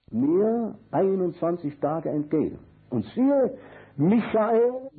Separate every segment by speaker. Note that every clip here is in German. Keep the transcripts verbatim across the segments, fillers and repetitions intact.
Speaker 1: mir einundzwanzig Tage entgegen. Und siehe, Michael,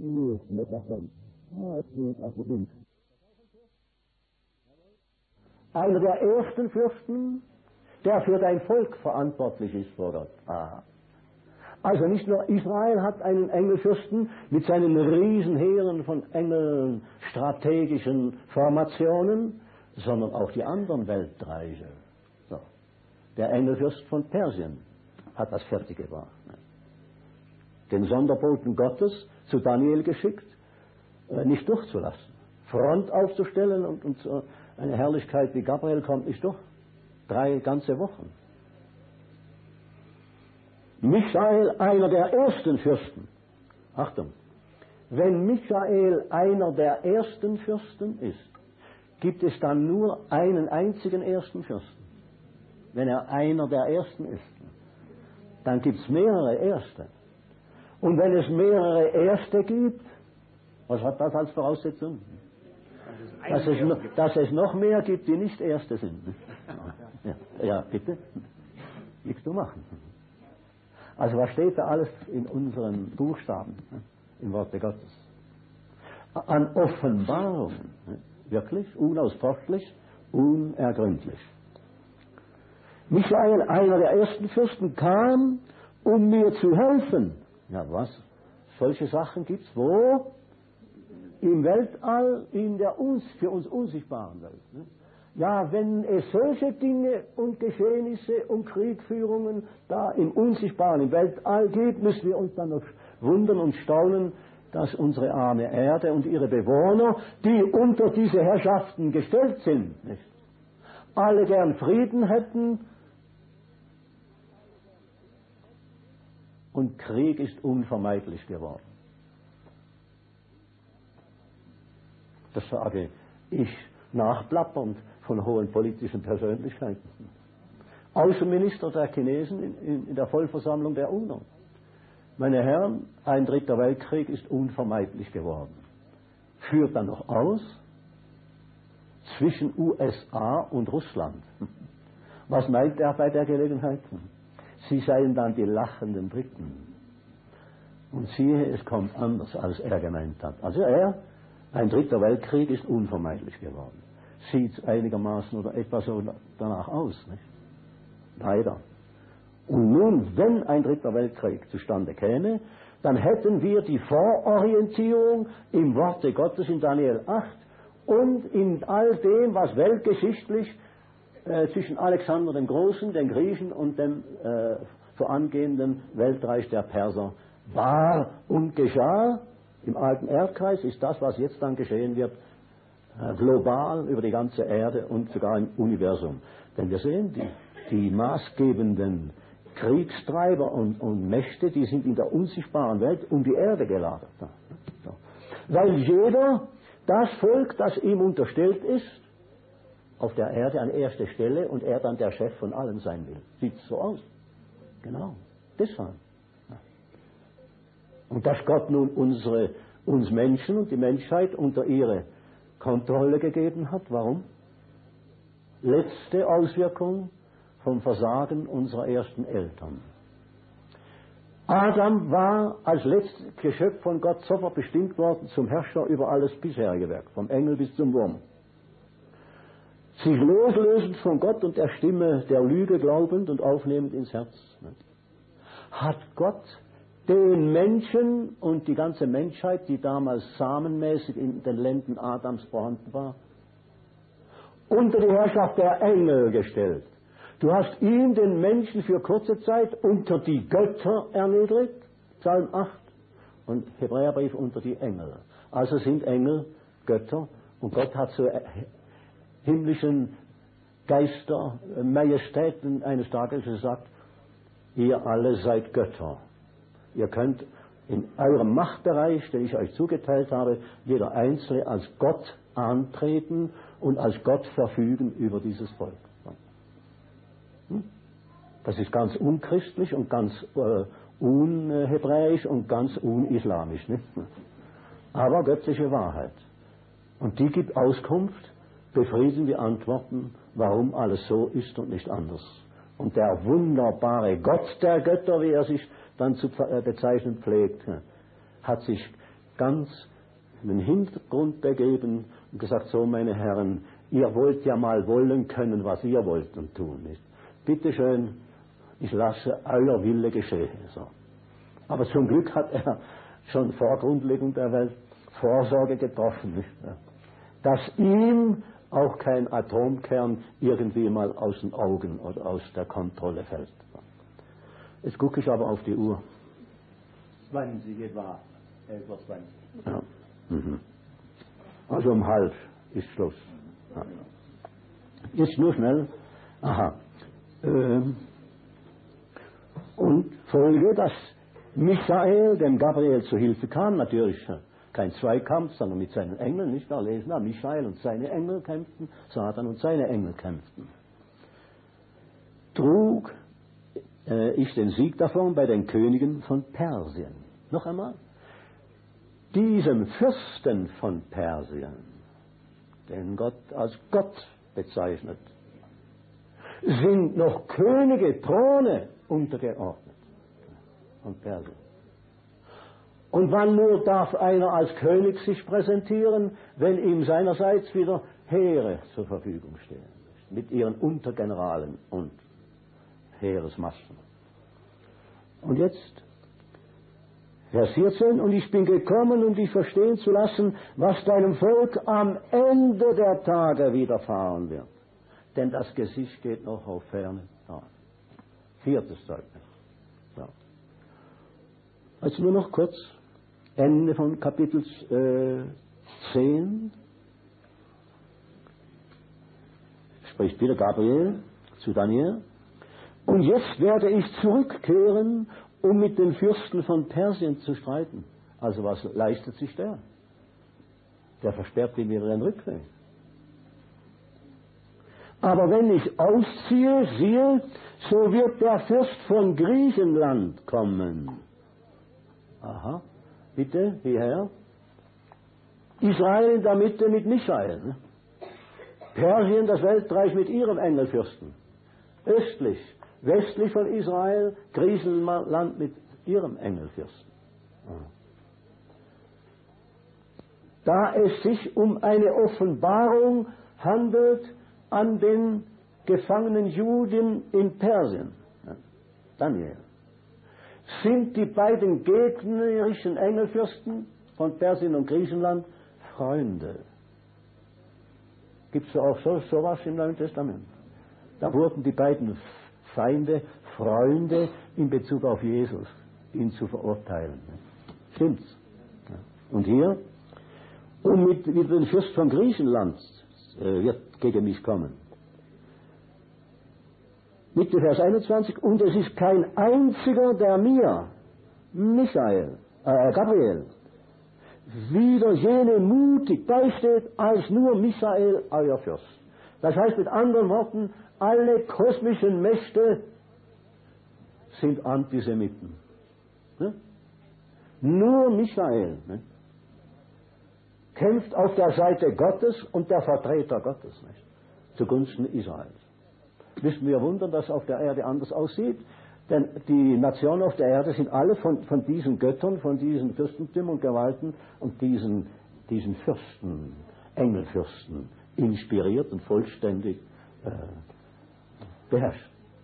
Speaker 1: einer der ersten Fürsten, der für dein Volk verantwortlich ist vor Gott. Aha. Also nicht nur Israel hat einen Engelfürsten mit seinen Riesenheeren von Engeln, strategischen Formationen, sondern auch die anderen Weltreiche. So. Der Engelfürst von Persien hat das fertig gebracht. Den Sonderboten Gottes zu Daniel geschickt, nicht durchzulassen. Front aufzustellen und, und eine Herrlichkeit wie Gabriel kommt nicht durch. Drei ganze Wochen. Michael, einer der ersten Fürsten. Achtung, wenn Michael einer der ersten Fürsten ist, gibt es dann nur einen einzigen ersten Fürsten. Wenn er einer der ersten ist, dann gibt es mehrere Erste. Und wenn es mehrere Erste gibt, was hat das als Voraussetzung? Dass es, no, dass es noch mehr gibt, die nicht Erste sind. Ja, ja, bitte. Nichts zu machen. Also was steht da alles in unseren Buchstaben, im Worte Gottes? An Offenbarungen, wirklich, unausforschlich, unergründlich. Michael, einer der ersten Fürsten, kam, um mir zu helfen. Ja, was? Solche Sachen gibt's wo? Im Weltall, in der uns, für uns unsichtbaren Welt. Ne? Ja, wenn es solche Dinge und Geschehnisse und Kriegführungen da im Unsichtbaren, im Weltall gibt, müssen wir uns dann noch wundern und staunen, dass unsere arme Erde und ihre Bewohner, die unter diese Herrschaften gestellt sind, nicht? Alle gern Frieden hätten, und Krieg ist unvermeidlich geworden. Das sage ich nachplappernd von hohen politischen Persönlichkeiten. Außenminister der Chinesen in, in, in der Vollversammlung der UNO. Meine Herren, ein dritter Weltkrieg ist unvermeidlich geworden. Führt dann noch aus zwischen U S A und Russland. Was meint er bei der Gelegenheit? Sie seien dann die lachenden Briten. Und siehe, es kommt anders, als er gemeint hat. Also er, ein dritter Weltkrieg ist unvermeidlich geworden. Sieht einigermaßen oder etwa so danach aus, nicht? Leider. Und nun, wenn ein dritter Weltkrieg zustande käme, dann hätten wir die Vororientierung im Worte Gottes in Daniel acht und in all dem, was weltgeschichtlich äh, zwischen Alexander dem Großen, den Griechen und dem äh, vorangehenden Weltreich der Perser war und geschah. Im alten Erdkreis ist das, was jetzt dann geschehen wird, äh, global über die ganze Erde und sogar im Universum. Denn wir sehen, die, die maßgebenden Kriegstreiber und, und Mächte, die sind in der unsichtbaren Welt um die Erde gelagert. So. Weil jeder, das Volk, das ihm unterstellt ist, auf der Erde an erster Stelle und er dann der Chef von allen sein will. Sieht so aus. Genau, deshalb. Und dass Gott nun unsere, uns Menschen und die Menschheit unter ihre Kontrolle gegeben hat. Warum? Letzte Auswirkung vom Versagen unserer ersten Eltern. Adam war als letztes Geschöpf von Gott sofort bestimmt worden zum Herrscher über alles bisherige Werk, vom Engel bis zum Wurm. Sich loslösend von Gott und der Stimme der Lüge glaubend und aufnehmend ins Herz, hat Gott den Menschen und die ganze Menschheit, die damals samenmäßig in den Lenden Adams vorhanden war, unter die Herrschaft der Engel gestellt. Du hast ihn, den Menschen, für kurze Zeit unter die Götter erniedrigt, Psalm acht, und Hebräerbrief unter die Engel. Also sind Engel Götter, und Gott hat so himmlischen Geister, Majestäten eines Tages gesagt, ihr alle seid Götter. Ihr könnt in eurem Machtbereich, den ich euch zugeteilt habe, jeder Einzelne als Gott antreten und als Gott verfügen über dieses Volk. Das ist ganz unchristlich und ganz äh, unhebräisch und ganz unislamisch. Nicht? Aber göttliche Wahrheit. Und die gibt Auskunft, befriedigende Antworten, warum alles so ist und nicht anders. Und der wunderbare Gott der Götter, wie er sich dann zu bezeichnen pflegt, hat sich ganz in den Hintergrund begeben und gesagt, so meine Herren, ihr wollt ja mal wollen können, was ihr wollt und tun. Nicht? Bitte schön, ich lasse euer Wille geschehen. So. Aber zum Glück hat er schon vor Grundlegung der Welt Vorsorge getroffen, nicht? Dass ihm auch kein Atomkern irgendwie mal aus den Augen oder aus der Kontrolle fällt. Jetzt gucke ich aber auf die Uhr.
Speaker 2: zwanzig etwa, elf Uhr zwanzig.
Speaker 1: Ja. Mhm. Also um halb ist Schluss. Ja. Jetzt nur schnell. Aha. Ähm. Und Folge, dass Michael dem Gabriel zu Hilfe kam, natürlich kein Zweikampf, sondern mit seinen Engeln, nicht wahr? Lesen wir, Michael und seine Engel kämpften, Satan und seine Engel kämpften. Trug äh, ich den Sieg davon bei den Königen von Persien. Noch einmal. Diesem Fürsten von Persien, den Gott als Gott bezeichnet, sind noch Könige, Throne untergeordnet von Persien. Und wann nur darf einer als König sich präsentieren, wenn ihm seinerseits wieder Heere zur Verfügung stehen, mit ihren Untergeneralen und Heeresmassen. Und jetzt, Vers vierzehn, und ich bin gekommen, um dich verstehen zu lassen, was deinem Volk am Ende der Tage widerfahren wird. Denn das Gesicht geht noch auf ferne Tage. Viertes Zeugnis. So. Also nur noch kurz, Ende von Kapitel äh, zehn. Spricht wieder Gabriel zu Daniel. Und jetzt werde ich zurückkehren, um mit den Fürsten von Persien zu streiten. Also was leistet sich der? Der versperrt ihm wieder den Rückweg. Aber wenn ich ausziehe, siehe, so wird der Fürst von Griechenland kommen. Aha, bitte, hierher. Israel in der Mitte mit Michael. Ne? Persien, das Weltreich mit ihrem Engelfürsten. Östlich, westlich von Israel, Griechenland mit ihrem Engelfürsten. Da es sich um eine Offenbarung handelt an den gefangenen Juden in Persien, Daniel, sind die beiden gegnerischen Engelfürsten von Persien und Griechenland Freunde. Gibt es auch so sowas im Neuen Testament? Da wurden die beiden Feinde Freunde in Bezug auf Jesus, ihn zu verurteilen. Stimmt's? Und hier, und mit, mit dem Fürst von Griechenland äh, wird gegen mich kommen. Mitte Vers einundzwanzig, und es ist kein einziger, der mir, Michael, äh, Gabriel, wieder jene mutig beisteht, als nur Michael, euer Fürst. Das heißt mit anderen Worten, alle kosmischen Mächte sind Antisemiten. Ne? Nur Michael ne? kämpft auf der Seite Gottes und der Vertreter Gottes, nicht? Zugunsten Israels. Müssen wir wundern, dass auf der Erde anders aussieht, denn die Nationen auf der Erde sind alle von, von diesen Göttern, von diesen Fürstentümern und Gewalten und diesen, diesen Fürsten, Engelfürsten, inspiriert und vollständig äh, beherrscht.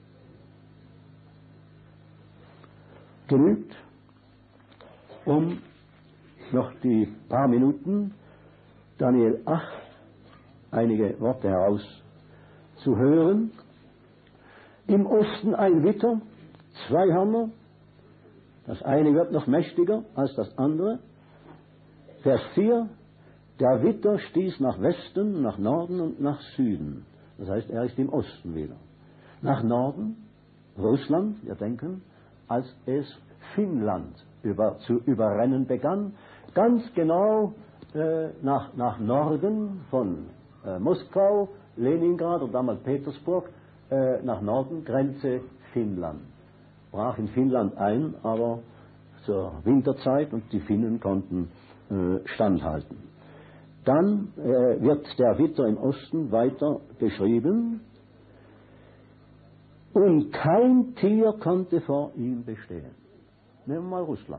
Speaker 1: Genügt, um noch die paar Minuten Daniel acht einige Worte herauszuhören. Im Osten ein Witter, zwei Hörner, das eine wird noch mächtiger als das andere. Vers vier, der Witter stieß nach Westen, nach Norden und nach Süden. Das heißt, er ist im Osten wieder. Nach Norden, Russland, wir denken, als es Finnland über, zu überrennen begann, ganz genau äh, nach, nach Norden von äh, Moskau, Leningrad oder damals Petersburg, äh, nach Norden, Grenze Finnland. Brach in Finnland ein, aber zur Winterzeit und die Finnen konnten äh, standhalten. Dann äh, wird der Witter im Osten weiter beschrieben. und kein Tier konnte vor ihm bestehen. Nehmen wir mal Russland.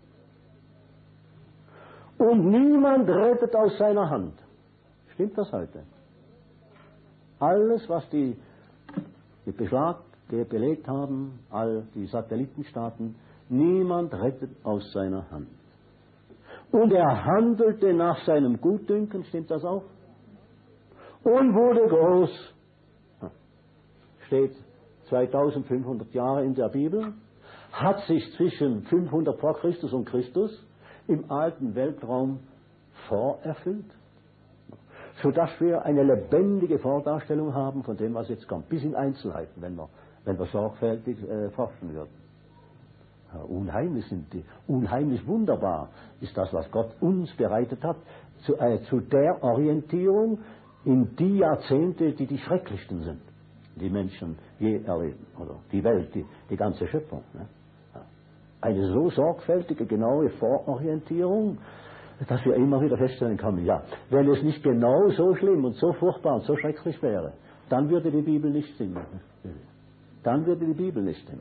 Speaker 1: Und niemand rettet aus seiner Hand. Stimmt das heute? Alles, was die mit Beschlag belegt haben, all die Satellitenstaaten, niemand rettet aus seiner Hand. Und er handelte nach seinem Gutdünken, stimmt das auch? Und wurde groß. Steht zweitausendfünfhundert Jahre in der Bibel, hat sich zwischen fünfhundert vor Christus und Christus im alten Weltraum vorerfüllt, sodass wir eine lebendige Vordarstellung haben von dem, was jetzt kommt, bis in Einzelheiten, wenn wir, wenn wir sorgfältig äh, forschen würden. Ja, unheimlich sind die, unheimlich wunderbar ist das, was Gott uns bereitet hat, zu, äh, zu der Orientierung in die Jahrzehnte, die die schrecklichsten sind, die Menschen je erleben, oder die Welt, die, die ganze Schöpfung. Ne? Ja. Eine so sorgfältige, genaue Vororientierung, dass wir immer wieder feststellen können, ja, wenn es nicht genau so schlimm und so furchtbar und so schrecklich wäre, dann würde die Bibel nicht stimmen. Dann würde die Bibel nicht stimmen.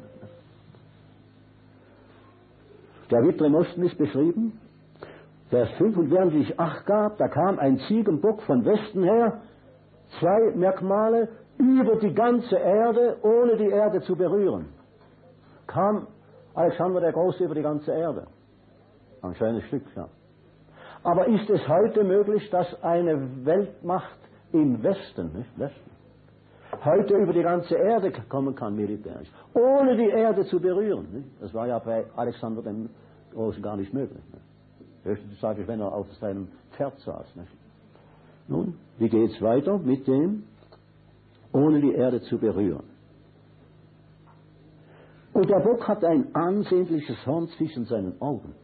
Speaker 1: Der Witter im Osten ist beschrieben, Vers fünf, und während ich Acht gab, da kam ein Ziegenbock von Westen her, zwei Merkmale, über die ganze Erde, ohne die Erde zu berühren. Kam Alexander der Große über die ganze Erde. Ein schönes Stück, ja. Aber ist es heute möglich, dass eine Weltmacht im Westen, nicht Westen, heute über die ganze Erde kommen kann, militärisch, ohne die Erde zu berühren? Nicht? Das war ja bei Alexander dem Großen gar nicht möglich. Höchstens sage ich, wenn er auf seinem Pferd saß. Nicht? Nun, wie geht es weiter mit dem, ohne die Erde zu berühren? Und der Bock hat ein ansehnliches Horn zwischen seinen Augen.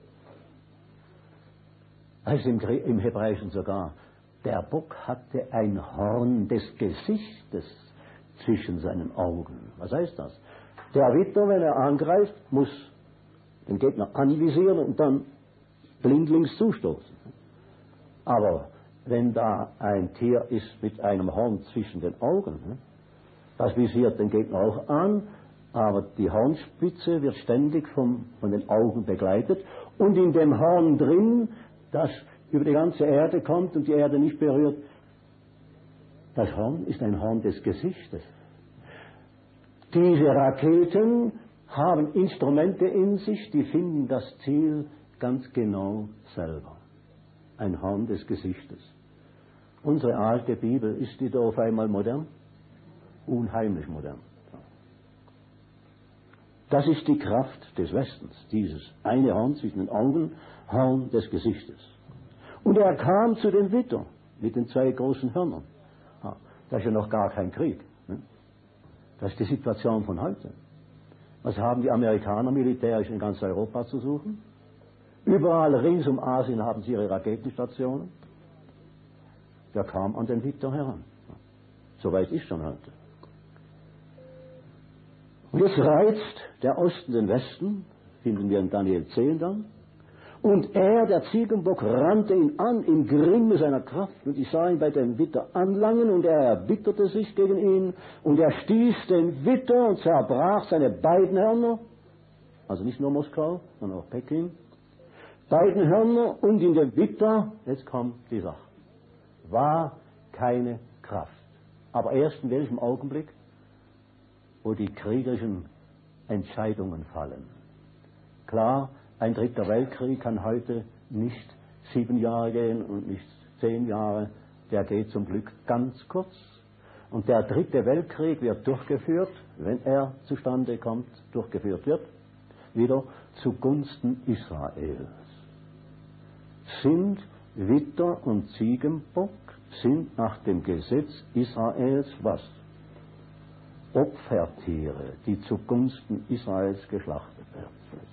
Speaker 1: Also im, im Hebräischen sogar, der Bock hatte ein Horn des Gesichtes zwischen seinen Augen. Was heißt das? Der Ritter, wenn er angreift, muss den Gegner anvisieren und dann blindlings zustoßen. Aber wenn da ein Tier ist mit einem Horn zwischen den Augen, das visiert den Gegner auch an, aber die Hornspitze wird ständig vom, von den Augen begleitet und in dem Horn drin, das über die ganze Erde kommt und die Erde nicht berührt, das Horn ist ein Horn des Gesichtes. Diese Raketen haben Instrumente in sich, die finden das Ziel ganz genau selber. Ein Horn des Gesichtes. Unsere alte Bibel, ist die da auf einmal modern? Unheimlich modern. Das ist die Kraft des Westens, dieses eine Horn zwischen den Augen, Horn des Gesichtes. Und er kam zu dem Witter mit den zwei großen Hörnern. Das ist ja noch gar kein Krieg. Das ist die Situation von heute. Was haben die Amerikaner militärisch in ganz Europa zu suchen? Überall rings um Asien haben sie ihre Raketenstationen. Der kam an den Witter heran. Soweit ist schon heute. Und jetzt reizt der Osten den Westen, finden wir in Daniel zehn dann. Und er, der Ziegenbock, rannte ihn an im Grimme seiner Kraft. Und ich sah ihn bei dem Witter anlangen und er erbitterte sich gegen ihn. Und er stieß den Witter und zerbrach seine beiden Hörner. Also nicht nur Moskau, sondern auch Peking. Beiden Hörner und in dem Witter, jetzt kommt die Sache, war keine Kraft. Aber erst in welchem Augenblick? Wo die kriegerischen Entscheidungen fallen. Klar, ein dritter Weltkrieg kann heute nicht sieben Jahre gehen und nicht zehn Jahre. Der geht zum Glück ganz kurz. Und der dritte Weltkrieg wird durchgeführt, wenn er zustande kommt, durchgeführt wird, wieder zugunsten Israels. Sind Witter und Ziegenbock, sind nach dem Gesetz Israels was? Opfertiere, die zugunsten Israels geschlachtet werden.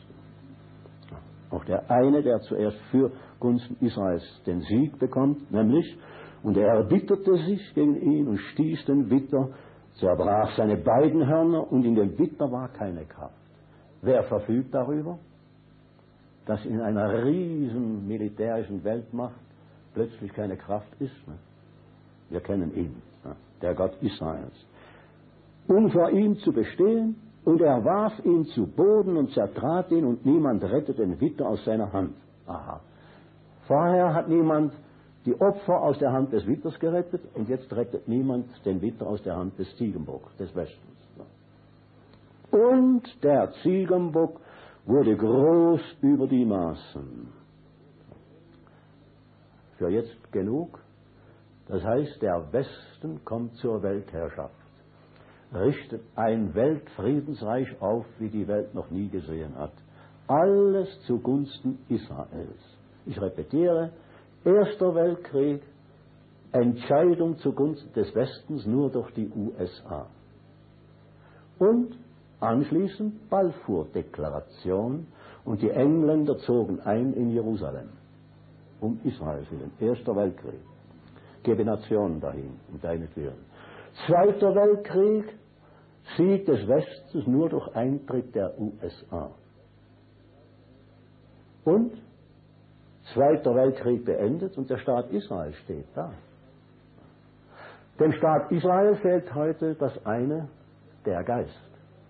Speaker 1: Auch der eine, der zuerst für Gunsten Israels den Sieg bekommt, nämlich, und er erbitterte sich gegen ihn und stieß den Witter, zerbrach seine beiden Hörner und in dem Witter war keine Kraft. Wer verfügt darüber, dass in einer riesen militärischen Weltmacht plötzlich keine Kraft ist? Wir kennen ihn, der Gott Israels. um vor ihm zu bestehen, und er warf ihn zu Boden und zertrat ihn, und niemand rettet den Witter aus seiner Hand. Aha. Vorher hat niemand die Opfer aus der Hand des Witters gerettet, und jetzt rettet niemand den Witter aus der Hand des Ziegenbocks, des Westens. Und der Ziegenbock wurde groß über die Maßen. Für jetzt genug. Das heißt, der Westen kommt zur Weltherrschaft, richtet ein Weltfriedensreich auf, wie die Welt noch nie gesehen hat. Alles zugunsten Israels. Ich repetiere, Erster Weltkrieg, Entscheidung zugunsten des Westens nur durch die U S A. Und anschließend Balfour-Deklaration, und die Engländer zogen ein in Jerusalem, um Israels willen. Erster Weltkrieg. Gebe Nationen dahin, um deinetwillen. Zweiter Weltkrieg, Sieg des Westens nur durch Eintritt der U S A. Und Zweiter Weltkrieg beendet, und der Staat Israel steht da. Dem Staat Israel fehlt heute das eine, der Geist.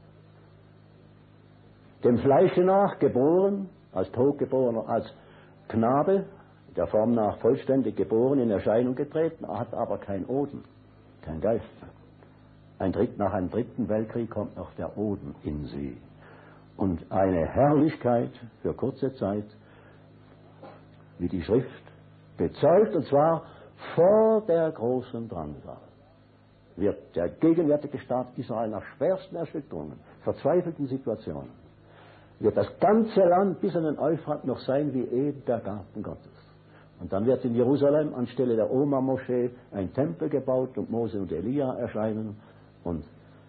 Speaker 1: Dem Fleische nach geboren, als Totgeborener, als Knabe, der Form nach vollständig geboren, in Erscheinung getreten, hat aber kein Oden, kein Geist. Ein Dritt, nach einem dritten Weltkrieg kommt noch der Oden in sie. Und eine Herrlichkeit für kurze Zeit, wie die Schrift bezeugt, und zwar vor der großen Drangsal, wird der gegenwärtige Staat Israel nach schwersten Erschütterungen, verzweifelten Situationen, wird das ganze Land bis an den Euphrat noch sein wie eben der Garten Gottes. Und dann wird in Jerusalem anstelle der Oma-Moschee ein Tempel gebaut, und Mose und Elia erscheinen und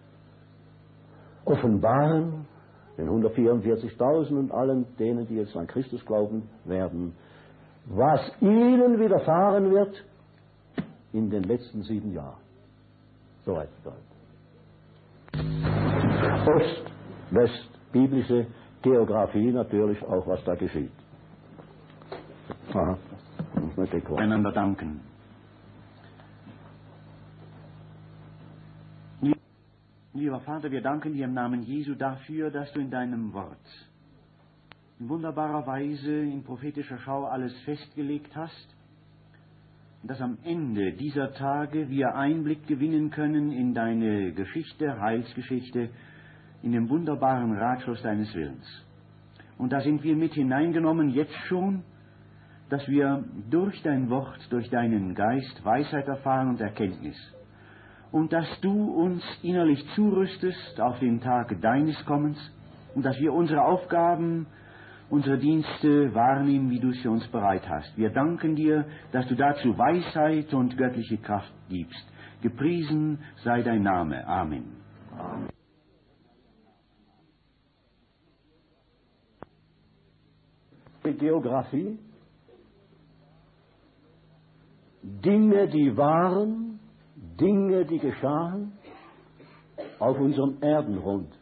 Speaker 1: offenbaren den hundertvierundvierzigtausend und allen denen, die jetzt an Christus glauben werden, was ihnen widerfahren wird in den letzten sieben Jahren. Soweit bedeutet. Ost, West, biblische Geografie natürlich auch, was da geschieht. Aha.
Speaker 3: Einander danken. Lieber Vater, wir danken dir im Namen Jesu dafür, dass du in deinem Wort in wunderbarer Weise in prophetischer Schau alles festgelegt hast, und dass am Ende dieser Tage wir Einblick gewinnen können in deine Geschichte, Heilsgeschichte, in den wunderbaren Ratschluss deines Willens. Und da sind wir mit hineingenommen jetzt schon, dass wir durch dein Wort, durch deinen Geist Weisheit erfahren und Erkenntnis. Und dass du uns innerlich zurüstest auf den Tag deines Kommens, und dass wir unsere Aufgaben, unsere Dienste wahrnehmen, wie du es für uns bereit hast. Wir danken dir, dass du dazu Weisheit und göttliche Kraft gibst. Gepriesen sei dein Name. Amen. Amen.
Speaker 1: Die Geografie, Dinge, die waren, Dinge, die geschahen auf unserem Erdenrund,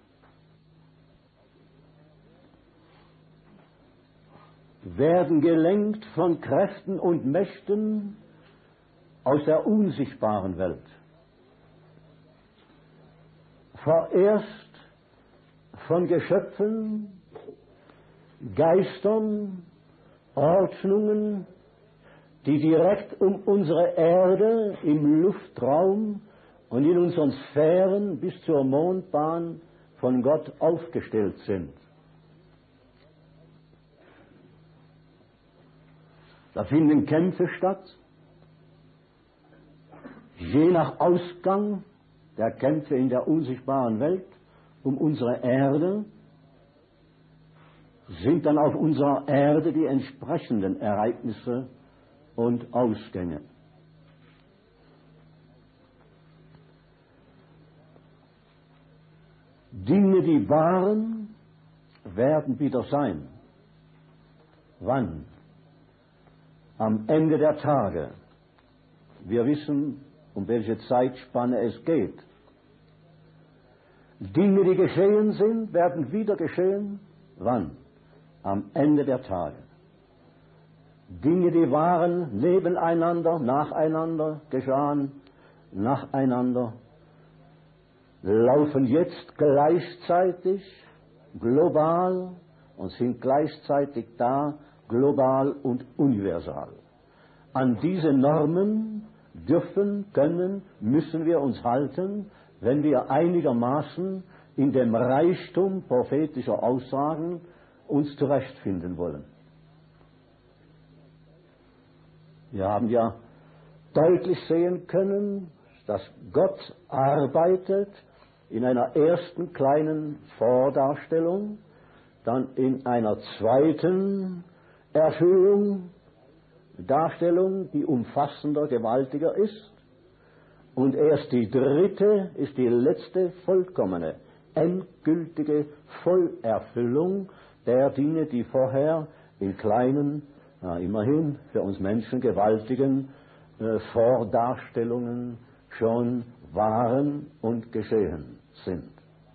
Speaker 1: werden gelenkt von Kräften und Mächten aus der unsichtbaren Welt. Vorerst von Geschöpfen, Geistern, Ordnungen, die direkt um unsere Erde im Luftraum und in unseren Sphären bis zur Mondbahn von Gott aufgestellt sind. Da finden Kämpfe statt, je nach Ausgang der Kämpfe in der unsichtbaren Welt um unsere Erde, sind dann auf unserer Erde die entsprechenden Ereignisse und Ausgänge. Dinge, die waren, werden wieder sein. Wann? Am Ende der Tage. Wir wissen, um welche Zeitspanne es geht. Dinge, die geschehen sind, werden wieder geschehen. Wann? Am Ende der Tage. Dinge, die waren, nebeneinander, nacheinander, geschahen, nacheinander, laufen jetzt gleichzeitig global und sind gleichzeitig da, global und universal. An diese Normen dürfen, können, müssen wir uns halten, wenn wir einigermaßen in dem Reichtum prophetischer Aussagen uns zurechtfinden wollen. Wir haben ja deutlich sehen können, dass Gott arbeitet in einer ersten kleinen Vordarstellung, dann in einer zweiten Erfüllung, Darstellung, die umfassender, gewaltiger ist. Und erst die dritte ist die letzte vollkommene, endgültige Vollerfüllung der Dinge, die vorher in kleinen, ja, immerhin für uns Menschen gewaltigen äh, Vordarstellungen schon waren und geschehen sind.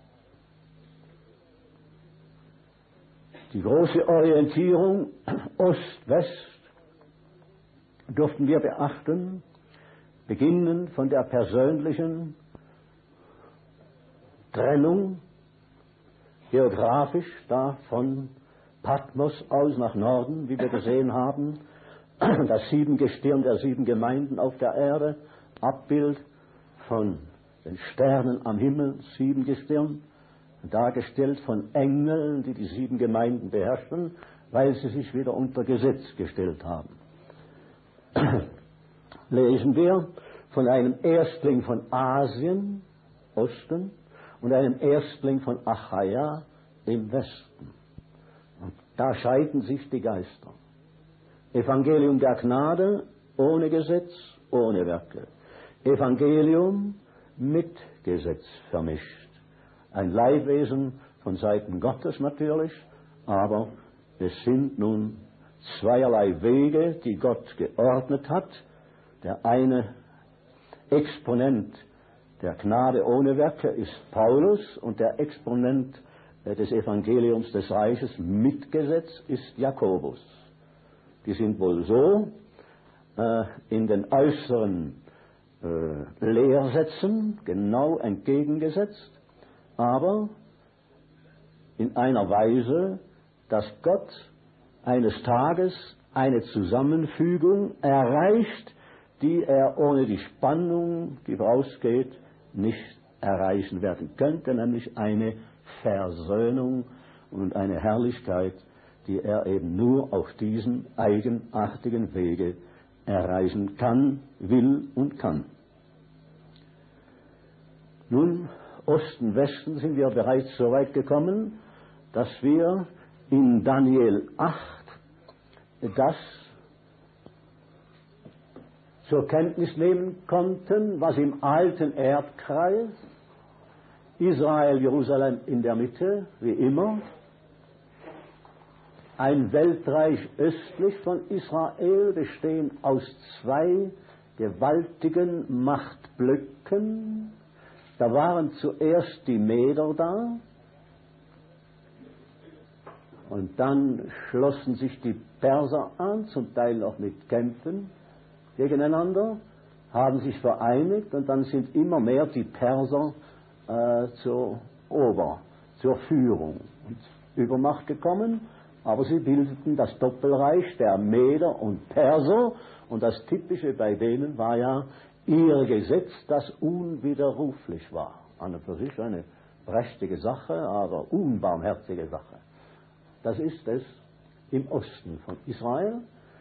Speaker 1: Die große Orientierung Ost-West durften wir beachten, beginnend von der persönlichen Trennung, geografisch da von Patmos aus nach Norden, wie wir gesehen haben, das Siebengestirn der sieben Gemeinden auf der Erde, Abbild von den Sternen am Himmel, Siebengestirn, dargestellt von Engeln, die die sieben Gemeinden beherrschen, weil sie sich wieder unter Gesetz gestellt haben. Lesen wir von einem Erstling von Asien, Osten, und einem Erstling von Achaia im Westen. Und da scheiden sich die Geister. Evangelium der Gnade ohne Gesetz, ohne Werke. Evangelium mit Gesetz vermischt. Ein Leibwesen von Seiten Gottes natürlich, aber es sind nun zweierlei Wege, die Gott geordnet hat. Der eine Exponent der Gnade ohne Werke ist Paulus und der Exponent des Evangeliums des Reiches mit Gesetz ist Jakobus. Die sind wohl so äh, in den äußeren äh, Lehrsätzen genau entgegengesetzt, aber in einer Weise, dass Gott eines Tages eine Zusammenfügung erreicht, die er ohne die Spannung, die vorausgeht, nicht erreichen werden könnte, nämlich eine Versöhnung und eine Herrlichkeit, die er eben nur auf diesem eigenartigen Wege erreichen kann, will und kann. Nun, Osten, Westen sind wir bereits so weit gekommen, dass wir in Daniel acht das zur Kenntnis nehmen konnten, was im alten Erdkreis, Israel, Jerusalem in der Mitte, wie immer, ein Weltreich östlich von Israel, bestehend aus zwei gewaltigen Machtblöcken. Da waren zuerst die Meder da und dann schlossen sich die Perser an, zum Teil auch mit Kämpfen gegeneinander, haben sich vereinigt und dann sind immer mehr die Perser äh, zur Ober, zur Führung und Übermacht gekommen. Aber sie bildeten das Doppelreich der Meder und Perser und das Typische bei denen war ja ihr Gesetz, das unwiderruflich war. An und für sich eine prächtige Sache, aber unbarmherzige Sache. Das ist es im Osten von Israel.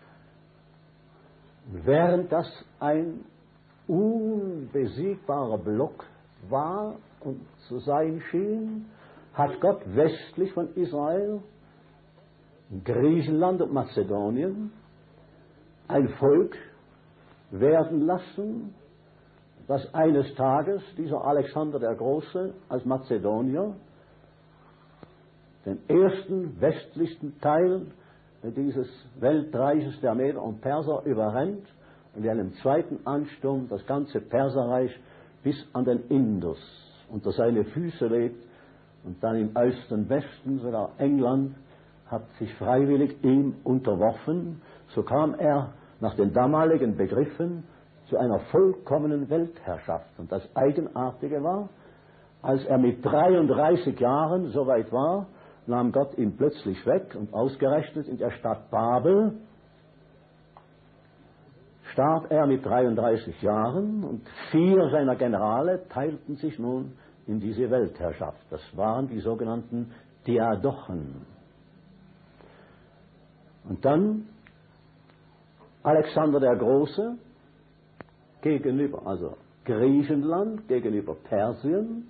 Speaker 1: Während das ein unbesiegbarer Block war und zu sein schien, hat Gott westlich von Israel, Griechenland und Mazedonien, ein Volk werden lassen, das eines Tages dieser Alexander der Große als Mazedonier den ersten westlichsten Teil dieses Weltreiches der Meder und Perser überrennt und in einem zweiten Ansturm das ganze Perserreich bis an den Indus unter seine Füße legt und dann im äußeren Westen, sogar England, hat sich freiwillig ihm unterworfen. So kam er nach den damaligen Begriffen zu einer vollkommenen Weltherrschaft. Und das Eigenartige war, als er mit dreiunddreißig Jahren soweit war, nahm Gott ihn plötzlich weg und ausgerechnet in der Stadt Babel starb er mit dreiunddreißig Jahren und vier seiner Generale teilten sich nun in diese Weltherrschaft. Das waren die sogenannten Diadochen. Und dann Alexander der Große gegenüber, also Griechenland gegenüber Persien,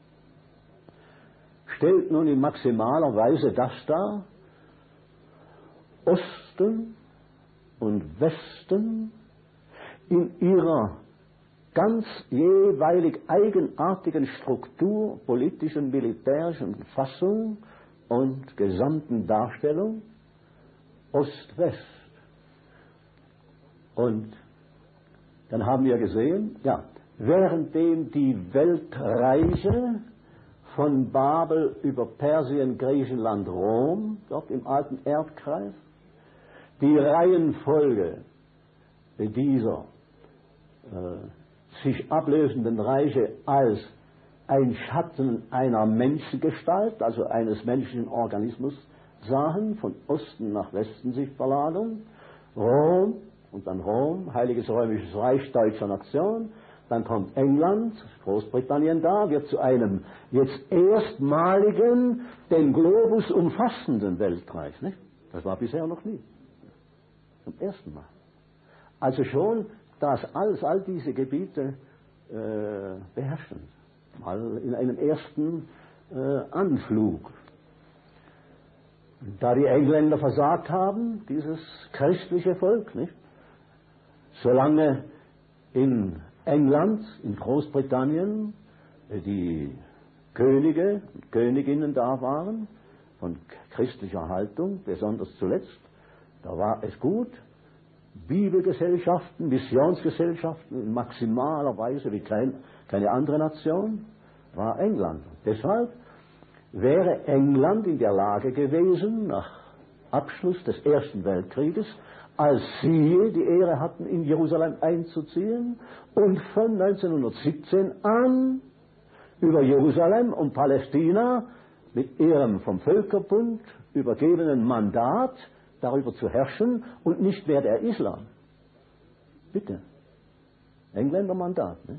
Speaker 1: stellt nun in maximaler Weise das dar: Osten und Westen in ihrer ganz jeweilig eigenartigen Struktur, politischen, militärischen Fassung und gesamten Darstellung, Ost-West. Und dann haben wir gesehen, ja, währenddem die Weltreiche von Babel über Persien, Griechenland, Rom, dort im alten Erdkreis, die Reihenfolge dieser äh, sich ablösenden Reiche als ein Schatten einer Menschengestalt, also eines menschlichen Organismus, sahen, von Osten nach Westen sich verlagern. Rom und dann Rom, Heiliges Römisches Reich deutscher Nation, dann kommt England, Großbritannien da, wird zu einem jetzt erstmaligen, den Globus umfassenden Weltreich. Nicht? Das war bisher noch nie. Zum ersten Mal. Also schon, dass alles, all diese Gebiete äh, beherrschen. Mal in einem ersten äh, Anflug. Da die Engländer versagt haben, dieses christliche Volk, nicht? Solange in England, in Großbritannien die Könige und Königinnen da waren, von christlicher Haltung, besonders zuletzt, da war es gut, Bibelgesellschaften, Missionsgesellschaften in maximaler Weise wie kein, keine andere Nation, war England. Deshalb wäre England in der Lage gewesen, nach Abschluss des Ersten Weltkrieges, als sie die Ehre hatten, in Jerusalem einzuziehen und von neunzehnhundertsiebzehn an über Jerusalem und Palästina mit ihrem vom Völkerbund übergebenen Mandat darüber zu herrschen und nicht mehr der Islam. Bitte. Engländer Mandat. Ne?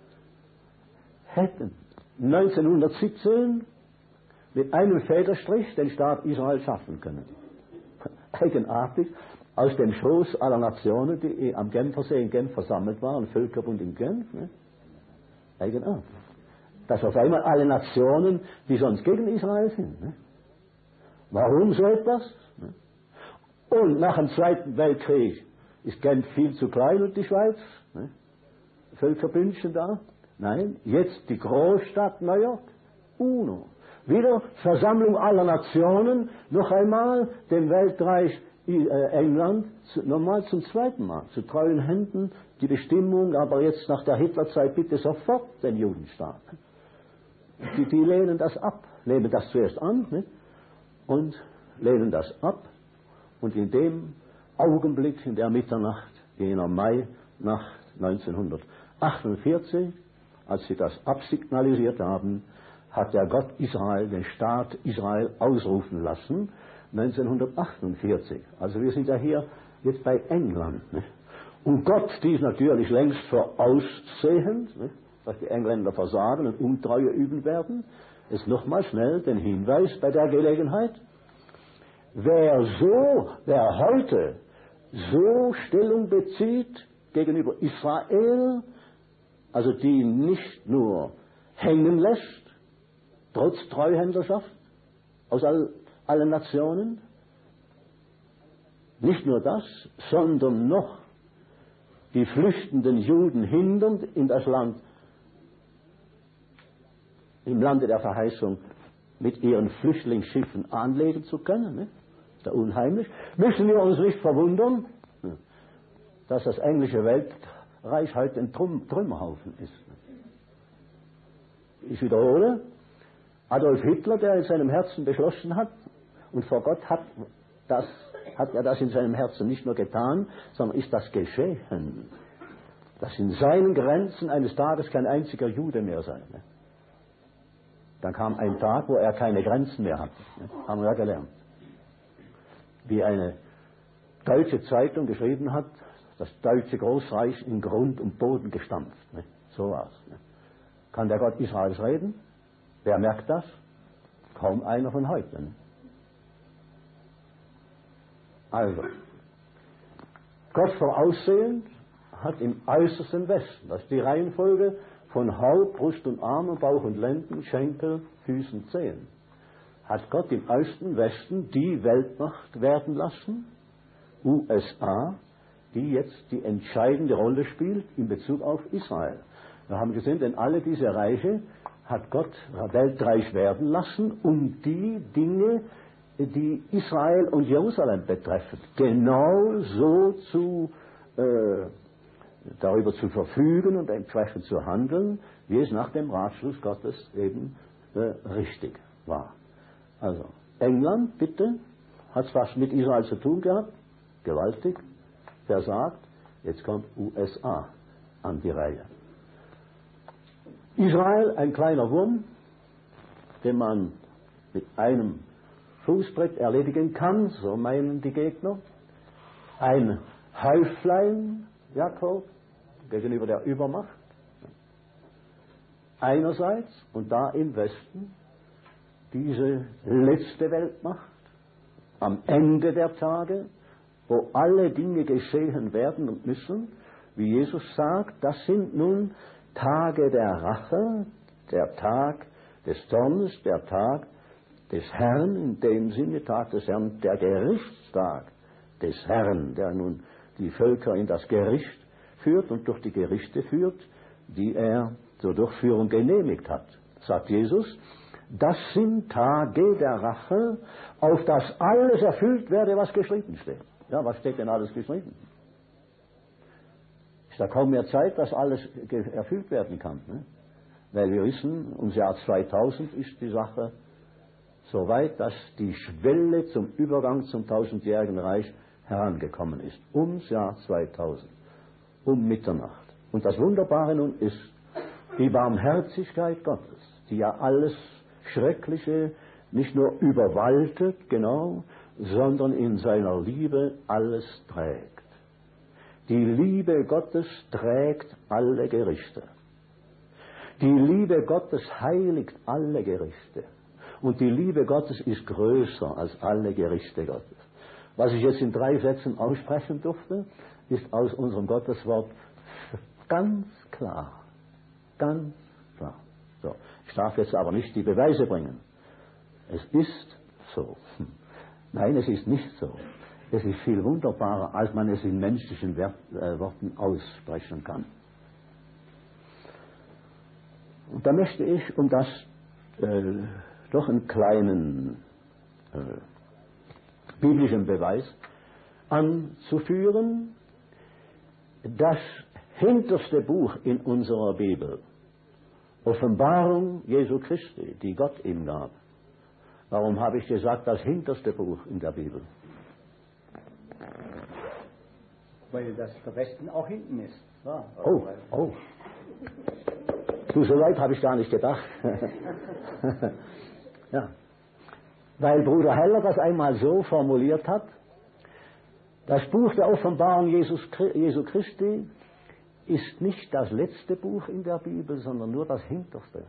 Speaker 1: Hätten neunzehnhundertsiebzehn mit einem Federstrich den Staat Israel schaffen können. Eigenartig, aus dem Schoß aller Nationen, die am Genfersee in Genf versammelt waren, Völkerbund in Genf. Ne? Eigenartig. Dass auf einmal alle Nationen, die sonst gegen Israel sind. Ne? Warum so etwas? Ne? Und nach dem Zweiten Weltkrieg ist Genf viel zu klein und die Schweiz. Ne? Völkerbündchen da. Nein, jetzt die Großstadt New York. UNO. Wieder Versammlung aller Nationen, noch einmal dem Weltreich England, nochmal zum zweiten Mal, zu treuen Händen die Bestimmung, aber jetzt nach der Hitlerzeit bitte sofort den Judenstaat. Die, die lehnen das ab, nehmen das zuerst an, nicht? Und lehnen das ab. Und in dem Augenblick, in der Mitternacht, jener Mai-Nacht neunzehnhundertachtundvierzig, als sie das absignalisiert haben, hat der Gott Israel den Staat Israel ausrufen lassen, neunzehnhundertachtundvierzig. Also wir sind ja hier jetzt bei England. Nicht? Und Gott, dies natürlich längst voraussehend, nicht? Dass die Engländer versagen und Untreue üben werden, ist nochmal schnell den Hinweis bei der Gelegenheit: Wer so, wer heute so Stellung bezieht gegenüber Israel, also die nicht nur hängen lässt, trotz Treuhänderschaft aus all, allen Nationen, nicht nur das, sondern noch die flüchtenden Juden hindernd in das Land, im Lande der Verheißung mit ihren Flüchtlingsschiffen anlegen zu können, ne? Ist ja unheimlich. Müssen wir uns nicht verwundern, dass das englische Weltreich heute ein Trüm- Trümmerhaufen ist. Ich wiederhole, Adolf Hitler, der in seinem Herzen beschlossen hat, und vor Gott hat, das, hat er das in seinem Herzen nicht nur getan, sondern ist das geschehen, dass in seinen Grenzen eines Tages kein einziger Jude mehr sei. Ne? Dann kam ein Tag, wo er keine Grenzen mehr hatte. Haben wir ja gelernt. Wie eine deutsche Zeitung geschrieben hat, das deutsche Großreich in Grund und Boden gestampft. So war es. Kann der Gott Israels reden? Wer merkt das? Kaum einer von heute. Also, Gott voraussehend hat im äußersten Westen, das ist die Reihenfolge von Haupt, Brust und Armen, Bauch und Lenden, Schenkel, Füßen, Zehen, hat Gott im äußersten Westen die Weltmacht werden lassen, U S A, die jetzt die entscheidende Rolle spielt in Bezug auf Israel. Wir haben gesehen, denn alle diese Reiche hat Gott weltreich werden lassen, um die Dinge, die Israel und Jerusalem betreffen, genau so zu, äh, darüber zu verfügen und entsprechend zu handeln, wie es nach dem Ratschluss Gottes eben äh, richtig war. Also, England, bitte, hat es was mit Israel zu tun gehabt, gewaltig, versagt, jetzt kommt U S A an die Reihe. Israel, ein kleiner Wurm, den man mit einem Fußbrett erledigen kann, so meinen die Gegner. Ein Häuflein, Jakob, gegenüber der Übermacht. Einerseits und da im Westen diese letzte Weltmacht am Ende der Tage, wo alle Dinge geschehen werden und müssen, wie Jesus sagt, das sind nun Tage der Rache, der Tag des Zornes, der Tag des Herrn, in dem Sinne Tag des Herrn, der Gerichtstag des Herrn, der nun die Völker in das Gericht führt und durch die Gerichte führt, die er zur Durchführung genehmigt hat, sagt Jesus. Das sind Tage der Rache, auf das alles erfüllt werde, was geschrieben steht. Ja, was steht denn alles geschrieben? Ist da kaum mehr Zeit, dass alles erfüllt werden kann. Ne? Weil wir wissen, ums Jahr zweitausend ist die Sache so weit, dass die Schwelle zum Übergang zum tausendjährigen Reich herangekommen ist. Ums Jahr zweitausend. Um Mitternacht. Und das Wunderbare nun ist die Barmherzigkeit Gottes, die ja alles Schreckliche nicht nur überwaltet, genau, sondern in seiner Liebe alles trägt. Die Liebe Gottes trägt alle Gerichte. Die Liebe Gottes heiligt alle Gerichte. Und die Liebe Gottes ist größer als alle Gerichte Gottes. Was ich jetzt in drei Sätzen aussprechen durfte, ist aus unserem Gotteswort ganz klar. Ganz klar. So. Ich darf jetzt aber nicht die Beweise bringen. Es ist so. Nein, es ist nicht so. Es ist viel wunderbarer, als man es in menschlichen Wert, äh, Worten aussprechen kann. Und da möchte ich, um das äh, doch einen kleinen äh, biblischen Beweis anzuführen, das hinterste Buch in unserer Bibel, Offenbarung Jesu Christi, die Gott ihm gab. Warum habe ich gesagt, das hinterste Buch in der Bibel?
Speaker 2: Weil das der Westen auch hinten ist. Ja,
Speaker 1: oh, oh. Du, so weit habe ich gar nicht gedacht. Ja. Weil Bruder Heller das einmal so formuliert hat, das Buch der Offenbarung Jesus, Jesu Christi ist nicht das letzte Buch in der Bibel, sondern nur das hinterste.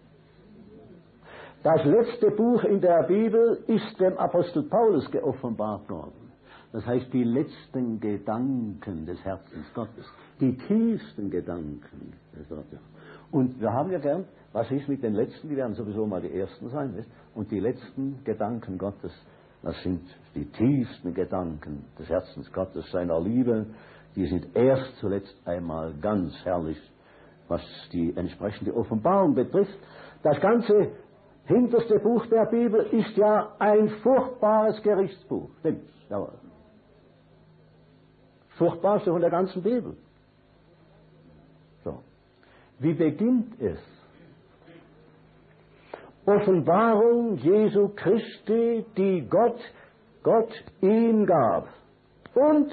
Speaker 1: Das letzte Buch in der Bibel ist dem Apostel Paulus geoffenbart worden. Das heißt, die letzten Gedanken des Herzens Gottes, die tiefsten Gedanken des Gottes. Und wir haben ja gern, was ist mit den letzten, die werden sowieso mal die ersten sein, nicht? Und die letzten Gedanken Gottes, das sind die tiefsten Gedanken des Herzens Gottes, seiner Liebe, die sind erst zuletzt einmal ganz herrlich, was die entsprechende Offenbarung betrifft. Das ganze hinterste Buch der Bibel ist ja ein furchtbares Gerichtsbuch. Stimmt's? Jawohl. Furchtbarste von der ganzen Bibel. So. Wie beginnt es? Offenbarung Jesu Christi, die Gott, Gott ihm gab. Und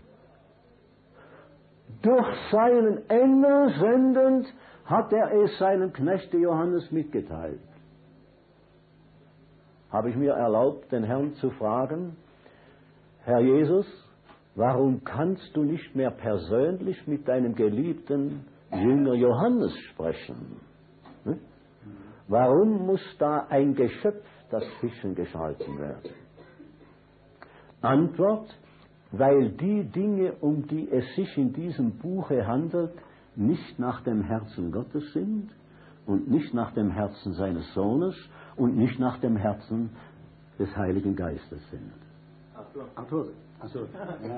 Speaker 1: durch seinen Engel sendend hat er es seinem Knechte Johannes mitgeteilt. habe ich mir erlaubt, den Herrn zu fragen, Herr Jesus, warum kannst du nicht mehr persönlich mit deinem geliebten Jünger Johannes sprechen? Hm? Warum muss da ein Geschöpf das Fischen geschalten werden? Antwort, weil die Dinge, um die es sich in diesem Buche handelt, nicht nach dem Herzen Gottes sind und nicht nach dem Herzen seines Sohnes und nicht nach dem Herzen des Heiligen Geistes sind.
Speaker 2: Arthur. Arthur. Arthur.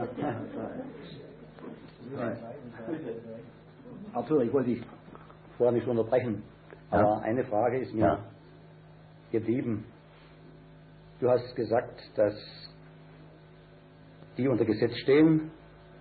Speaker 2: Ja. Arthur, ich wollte dich vorher nicht unterbrechen, aber
Speaker 1: Ja.
Speaker 2: eine Frage ist mir
Speaker 1: Ja.
Speaker 2: geblieben. Du hast gesagt, dass die unter Gesetz stehen,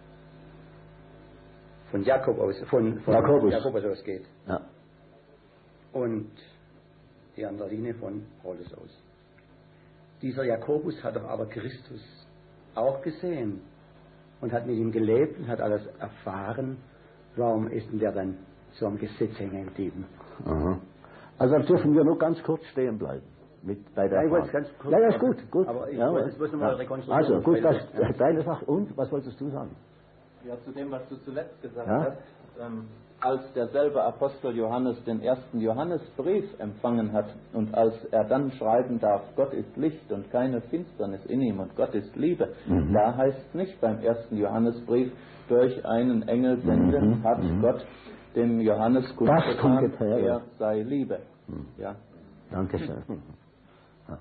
Speaker 2: von Jakob aus, von, von
Speaker 1: Jakobus.
Speaker 2: Jakobus ausgeht.
Speaker 1: Ja.
Speaker 2: Und die andere Linie von Paulus aus. Dieser Jakobus hat doch aber Christus auch gesehen und hat mit ihm gelebt und hat alles erfahren. Warum ist denn der dann so am Gesetz hängen geblieben?
Speaker 1: Aha. Also dann dürfen wir nur ganz kurz stehen bleiben. Mit bei der
Speaker 2: Ja, ich wollte
Speaker 1: Frage.
Speaker 2: es ganz kurz
Speaker 1: Ja, ja, ist
Speaker 2: machen.
Speaker 1: gut, gut.
Speaker 2: Aber ich
Speaker 1: ja,
Speaker 2: wollte es bloß noch mal rekonstruieren.
Speaker 1: Also gut, das,
Speaker 2: Ja.
Speaker 1: deine Sache. Und, was wolltest du sagen?
Speaker 4: Ja, zu dem, was du zuletzt gesagt
Speaker 1: Ja?
Speaker 4: hast, ähm, als derselbe Apostel Johannes den ersten Johannesbrief empfangen hat und als er dann schreiben darf, Gott ist Licht und keine Finsternis in ihm und Gott ist Liebe,
Speaker 1: Mhm.
Speaker 4: da heißt es nicht beim ersten Johannesbrief, durch einen Engel senden
Speaker 1: Mhm.
Speaker 4: hat
Speaker 1: Mhm.
Speaker 4: Gott dem Johannes
Speaker 1: Das
Speaker 4: kundgetan,
Speaker 1: kundgetan, ja.
Speaker 4: er sei Liebe.
Speaker 1: Mhm.
Speaker 4: Ja.
Speaker 1: Dankeschön. Ja.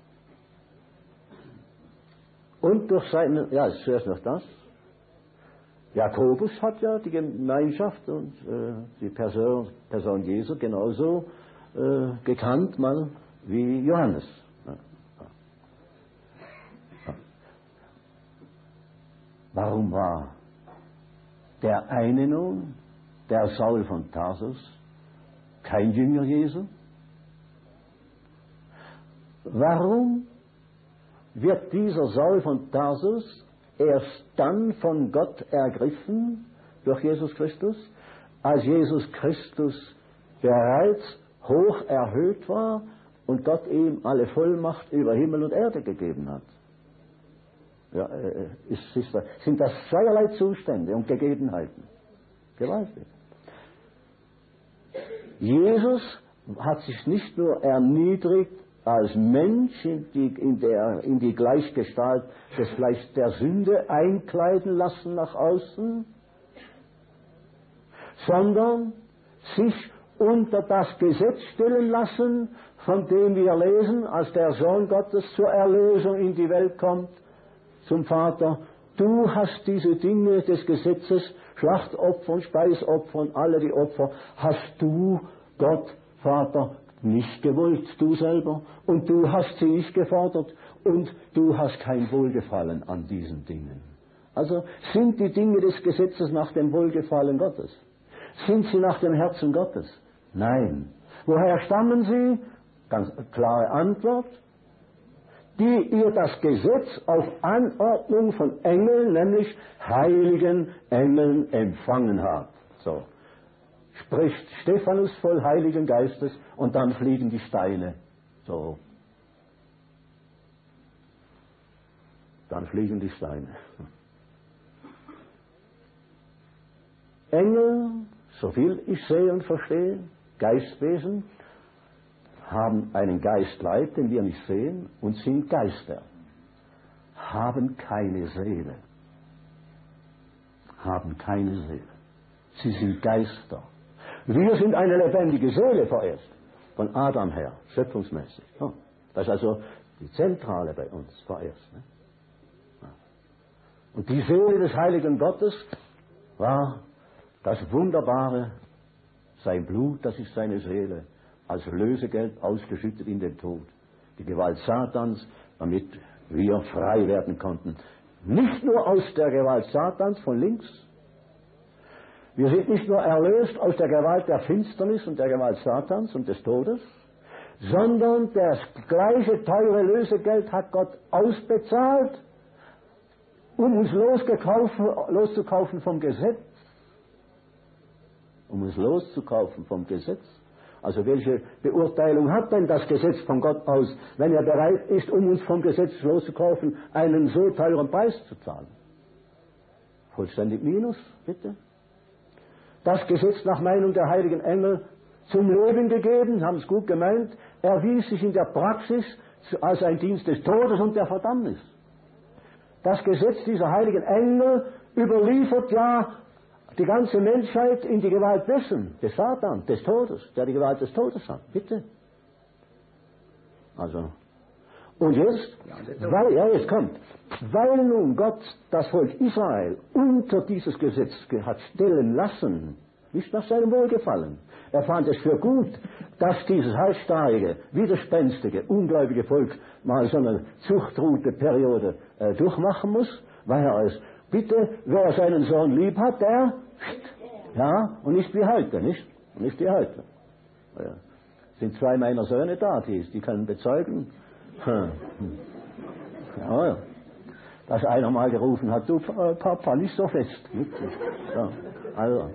Speaker 1: Und durch seine, ja, zuerst noch das. Jakobus hat ja die Gemeinschaft und äh, die Person, Person Jesu genauso äh, gekannt mal wie Johannes. Ja. Ja. Warum war der eine nun, der Saul von Tarsus, kein Jünger Jesu? Warum wird dieser Saul von Tarsus erst dann von Gott ergriffen, durch Jesus Christus, als Jesus Christus bereits hoch erhöht war und Gott ihm alle Vollmacht über Himmel und Erde gegeben hat? Ja, äh, ist, ist, sind das zweierlei Zustände und Gegebenheiten. Gewaltig. Jesus hat sich nicht nur erniedrigt als Mensch in die, in der, in die Gleichgestalt des Fleisch der Sünde einkleiden lassen nach außen, sondern sich unter das Gesetz stellen lassen, von dem wir lesen, als der Sohn Gottes zur Erlösung in die Welt kommt, zum Vater. Du hast diese Dinge des Gesetzes, Schlachtopfer und Speisopfer und alle die Opfer, hast du, Gott, Vater, nicht gewollt, du selber, und du hast sie nicht gefordert, und du hast kein Wohlgefallen an diesen Dingen. Also sind die Dinge des Gesetzes nach dem Wohlgefallen Gottes? Sind sie nach dem Herzen Gottes? Nein. Woher stammen sie? Ganz klare Antwort. Die ihr das Gesetz auf Anordnung von Engeln, nämlich heiligen Engeln, empfangen habt. So. Spricht Stephanus voll Heiligen Geistes und dann fliegen die Steine. So. Dann fliegen die Steine. Engel, soviel ich sehe und verstehe, Geistwesen, haben einen Geistleib, den wir nicht sehen, und sind Geister. Haben keine Seele. Haben keine Seele. Sie sind Geister. Wir sind eine lebendige Seele vorerst, von Adam her, schöpfungsmäßig. Ja, das ist also die Zentrale bei uns vorerst. Ne? Ja. Und die Seele des heiligen Gottes war das Wunderbare, sein Blut, das ist seine Seele, als Lösegeld ausgeschüttet in den Tod. Die Gewalt Satans, damit wir frei werden konnten. Nicht nur aus der Gewalt Satans von links. Wir sind nicht nur erlöst aus der Gewalt der Finsternis und der Gewalt Satans und des Todes, sondern das gleiche teure Lösegeld hat Gott ausbezahlt, um uns loszukaufen vom Gesetz. Um uns loszukaufen vom Gesetz. Also welche Beurteilung hat denn das Gesetz von Gott aus, wenn er bereit ist, um uns vom Gesetz loszukaufen, einen so teuren Preis zu zahlen? Vollständig minus, bitte. Das Gesetz nach Meinung der heiligen Engel zum Leben gegeben, haben es gut gemeint, erwies sich in der Praxis als ein Dienst des Todes und der Verdammnis. Das Gesetz dieser heiligen Engel überliefert ja die ganze Menschheit in die Gewalt dessen, des Satan, des Todes, der die Gewalt des Todes hat. Bitte. Also, und jetzt, weil, ja, jetzt kommt, weil nun Gott das Volk Israel unter dieses Gesetz hat stellen lassen, nicht nach seinem Wohlgefallen. Er fand es für gut, dass dieses halsstarrige, widerspenstige, ungläubige Volk mal so eine Zuchtrute-Periode äh, durchmachen muss, weil er es, bitte, wer seinen Sohn lieb hat, der, ja, und nicht wie heute, nicht? Und nicht wie heute. Ja. Sind zwei meiner Söhne da, die, die können bezeugen. Hm. Ja, dass einer mal gerufen hat, du Papa, nicht so fest. Nicht? Ja, also.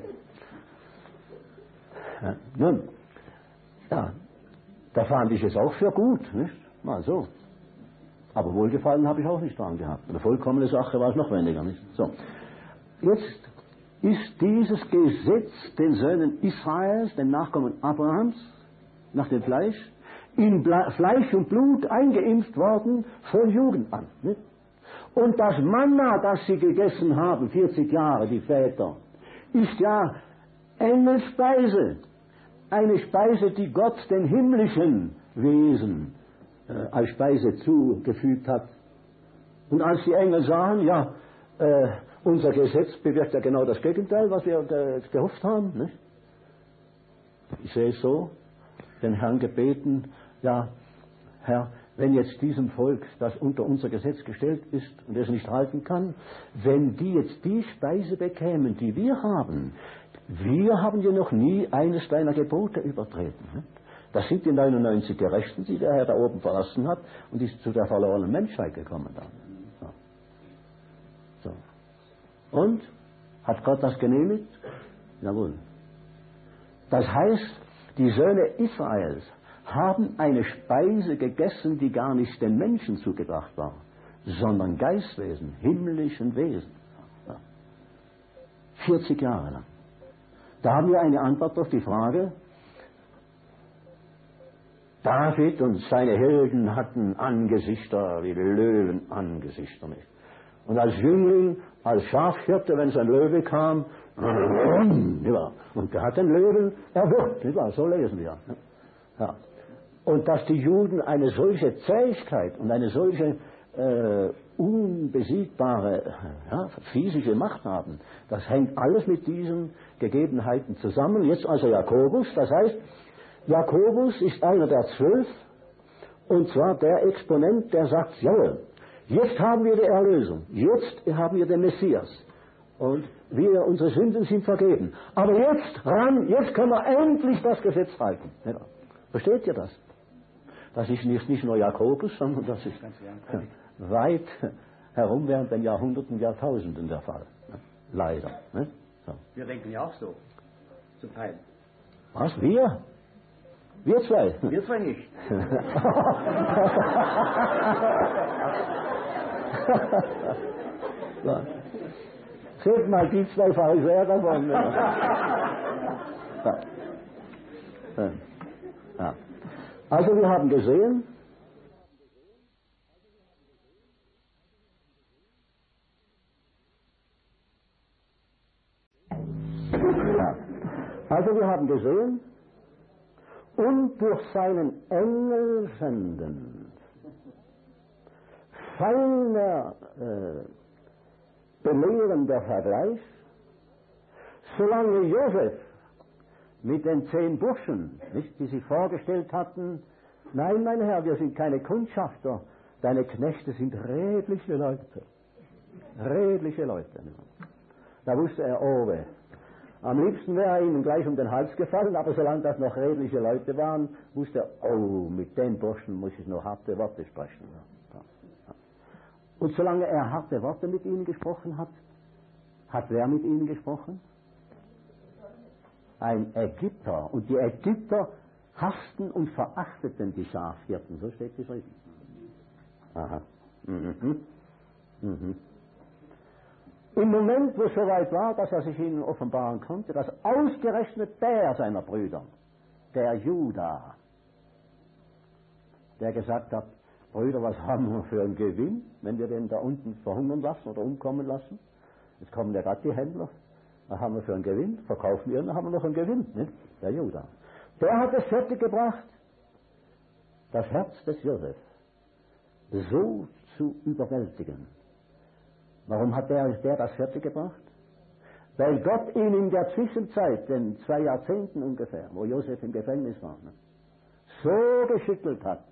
Speaker 1: Ja, nun, ja, da fand ich es auch für gut, nicht? Mal so. Aber Wohlgefallen habe ich auch nicht dran gehabt. Eine vollkommene Sache war es noch weniger, nicht? So. Jetzt ist dieses Gesetz den Söhnen Israels, den Nachkommen Abrahams, nach dem Fleisch, in Ble- Fleisch und Blut eingeimpft worden von Jugend an. Nicht? Und das Manna, das sie gegessen haben, vierzig Jahre, die Väter, ist ja Engelspeise. Eine Speise, die Gott den himmlischen Wesen äh, als Speise zugefügt hat. Und als die Engel sahen, ja, äh, unser Gesetz bewirkt ja genau das Gegenteil, was wir äh, gehofft haben. Nicht? Ich sehe es so, den Herrn gebeten, ja, Herr, wenn jetzt diesem Volk, das unter unser Gesetz gestellt ist und es nicht halten kann, wenn die jetzt die Speise bekämen, die wir haben, wir haben ja noch nie eines deiner Gebote übertreten. Ne? Das sind die neunundneunzig Gerechten, die der Herr da oben verlassen hat und die zu der verlorenen Menschheit gekommen dann. So. So. Und? Hat Gott das genehmigt? Jawohl. Das heißt, die Söhne Israels haben eine Speise gegessen, die gar nicht den Menschen zugebracht war, sondern Geistwesen, himmlischen Wesen. Ja. vierzig Jahre lang. Da haben wir eine Antwort auf die Frage, David und seine Helden hatten Angesichter wie Löwenangesichter nicht. Und als Jüngling, als Schafhirte, wenn so ein Löwe kam, und der hat den Löwen erwürgt, so lesen wir. Ja. Und dass die Juden eine solche Zähigkeit und eine solche äh, unbesiegbare ja, physische Macht haben, das hängt alles mit diesen Gegebenheiten zusammen. Jetzt also Jakobus, das heißt, Jakobus ist einer der zwölf, und zwar der Exponent, der sagt, jawohl, jetzt haben wir die Erlösung, jetzt haben wir den Messias und wir, unsere Sünden sind vergeben. Aber jetzt ran, jetzt können wir endlich das Gesetz halten. Ja. Versteht ihr das? Das ist nicht, nicht nur Jakobus, sondern das ist weit herum während den Jahrhunderten, Jahrtausenden der Fall. Leider. Ne? So.
Speaker 2: Wir denken ja auch so, zum Teil.
Speaker 1: Was? Wir? Wir zwei?
Speaker 2: Wir zwei nicht.
Speaker 1: So. Seht mal die zwei Pharisäer davon. Ja. Ja. Also wir haben gesehen, ja. also wir haben gesehen, und durch seinen Engel senden, feiner äh, belehrender Vergleich, solange Josef mit den zehn Burschen, nicht, die sich vorgestellt hatten, nein, mein Herr, wir sind keine Kundschafter, deine Knechte sind redliche Leute. Redliche Leute. Da wusste er, oh weh. Am liebsten wäre er ihnen gleich um den Hals gefallen, aber solange das noch redliche Leute waren, wusste er, oh, mit den Burschen muss ich noch harte Worte sprechen. Und solange er harte Worte mit ihnen gesprochen hat, hat wer mit ihnen gesprochen? Ein Ägypter. Und die Ägypter hassten und verachteten die Schafhirten, so steht geschrieben. Aha. Mhm. Mhm. Im Moment, wo es soweit war, dass er sich ihnen offenbaren konnte, dass ausgerechnet der seiner Brüder, der Juda, der gesagt hat, Brüder, was haben wir für einen Gewinn, wenn wir den da unten verhungern lassen oder umkommen lassen? Jetzt kommen ja gerade die Händler, was haben wir für einen Gewinn? Verkaufen wir, dann haben wir noch einen Gewinn, nicht? Der Juda. Der hat es fertig gebracht, das Herz des Josef so zu überwältigen. Warum hat der, der das fertig gebracht? Weil Gott ihn in der Zwischenzeit, den zwei Jahrzehnten ungefähr, wo Josef im Gefängnis war, ne, so geschüttelt hat.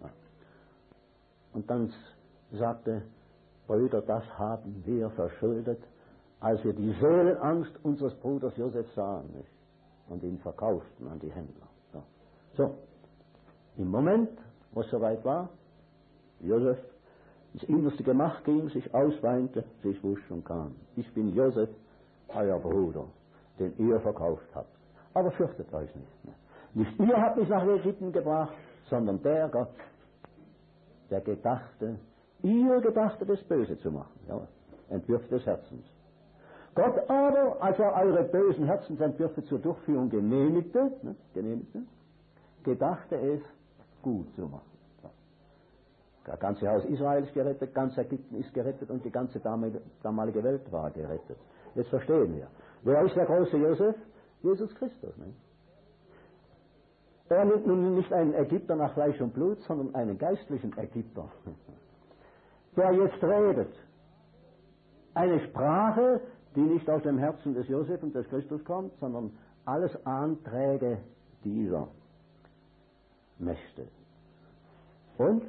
Speaker 1: Und dann sagte, Brüder, das haben wir verschuldet, als wir die Seelenangst unseres Bruders Josef sahen, nicht? Und ihn verkauften an die Händler. So. so, im Moment, wo es soweit war, Josef ins innerste Gemach ging, sich ausweinte, sich wusch und kam. Ich bin Josef, euer Bruder, den ihr verkauft habt. Aber fürchtet euch nicht mehr. Nicht ihr habt mich nach Ägypten gebracht, sondern der Gott, der gedachte, ihr gedachte, das Böse zu machen. Ja, Entwürfe des Herzens. Gott aber, als er eure bösen Herzensentwürfe zur Durchführung genehmigte, ne, genehmigte, gedachte es, gut zu machen. Das ganze Haus Israel ist gerettet, ganz Ägypten ist gerettet und die ganze damalige Welt war gerettet. Jetzt verstehen wir. Wer ist der große Josef? Jesus Christus. Ne? Er nimmt nun nicht einen Ägypter nach Fleisch und Blut, sondern einen geistlichen Ägypter, der jetzt redet. Eine Sprache, die nicht aus dem Herzen des Josef und des Christus kommt, sondern alles Anträge dieser Mächte. Und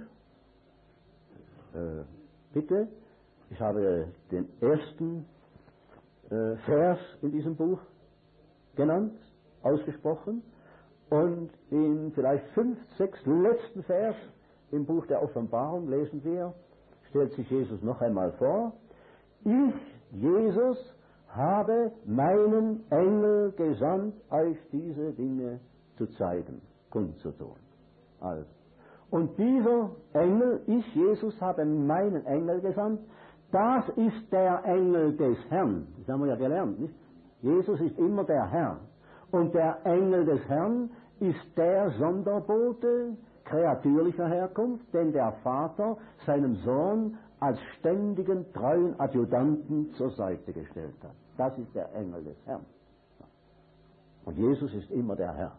Speaker 1: Äh, bitte, ich habe den ersten äh, Vers in diesem Buch genannt, ausgesprochen, und in vielleicht fünf, sechs letzten Vers im Buch der Offenbarung lesen wir, stellt sich Jesus noch einmal vor, ich, Jesus, habe meinen Engel gesandt, euch diese Dinge zu zeigen, kundzutun. Also, und dieser Engel, ich, Jesus, habe meinen Engel gesandt, das ist der Engel des Herrn. Das haben wir ja gelernt, nicht? Jesus ist immer der Herr. Und der Engel des Herrn ist der Sonderbote kreatürlicher Herkunft, den der Vater seinem Sohn als ständigen, treuen Adjutanten zur Seite gestellt hat. Das ist der Engel des Herrn. Und Jesus ist immer der Herr.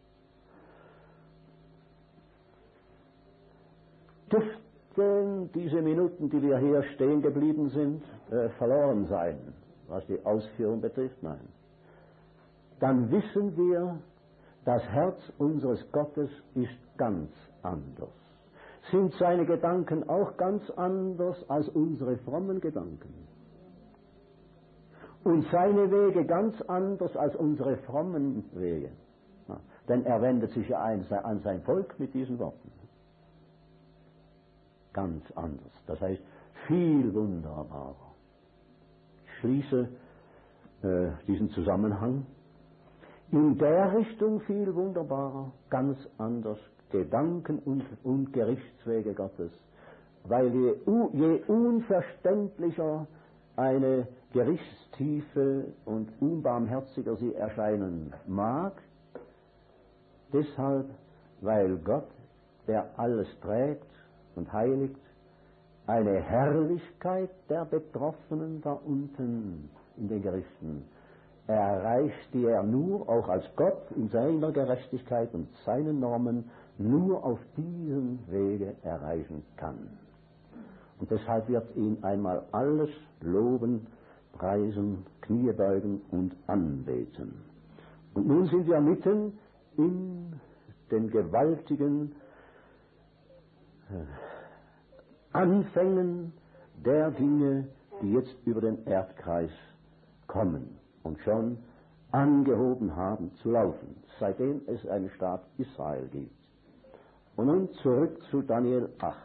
Speaker 1: Dürften diese Minuten, die wir hier stehen geblieben sind, äh, verloren sein, was die Ausführung betrifft? Nein. Dann wissen wir, das Herz unseres Gottes ist ganz anders. Sind seine Gedanken auch ganz anders als unsere frommen Gedanken? Und seine Wege ganz anders als unsere frommen Wege? Ja, denn er wendet sich ja ein, an sein Volk mit diesen Worten. Ganz anders. Das heißt, viel wunderbarer. Ich schließe äh, diesen Zusammenhang. In der Richtung viel wunderbarer, ganz anders Gedanken und, und Gerichtswege Gottes. Weil je, je unverständlicher eine Gerichtstiefe und unbarmherziger sie erscheinen mag, deshalb, weil Gott, der alles trägt und heiligt, eine Herrlichkeit der Betroffenen da unten in den Gerichten erreicht, die er nur, auch als Gott in seiner Gerechtigkeit und seinen Normen, nur auf diesem Wege erreichen kann. Und deshalb wird ihn einmal alles loben, preisen, Knie beugen und anbeten. Und nun sind wir mitten in den gewaltigen Anfängen der Dinge, die jetzt über den Erdkreis kommen und schon angehoben haben zu laufen, seitdem es einen Staat Israel gibt. Und nun zurück zu Daniel acht.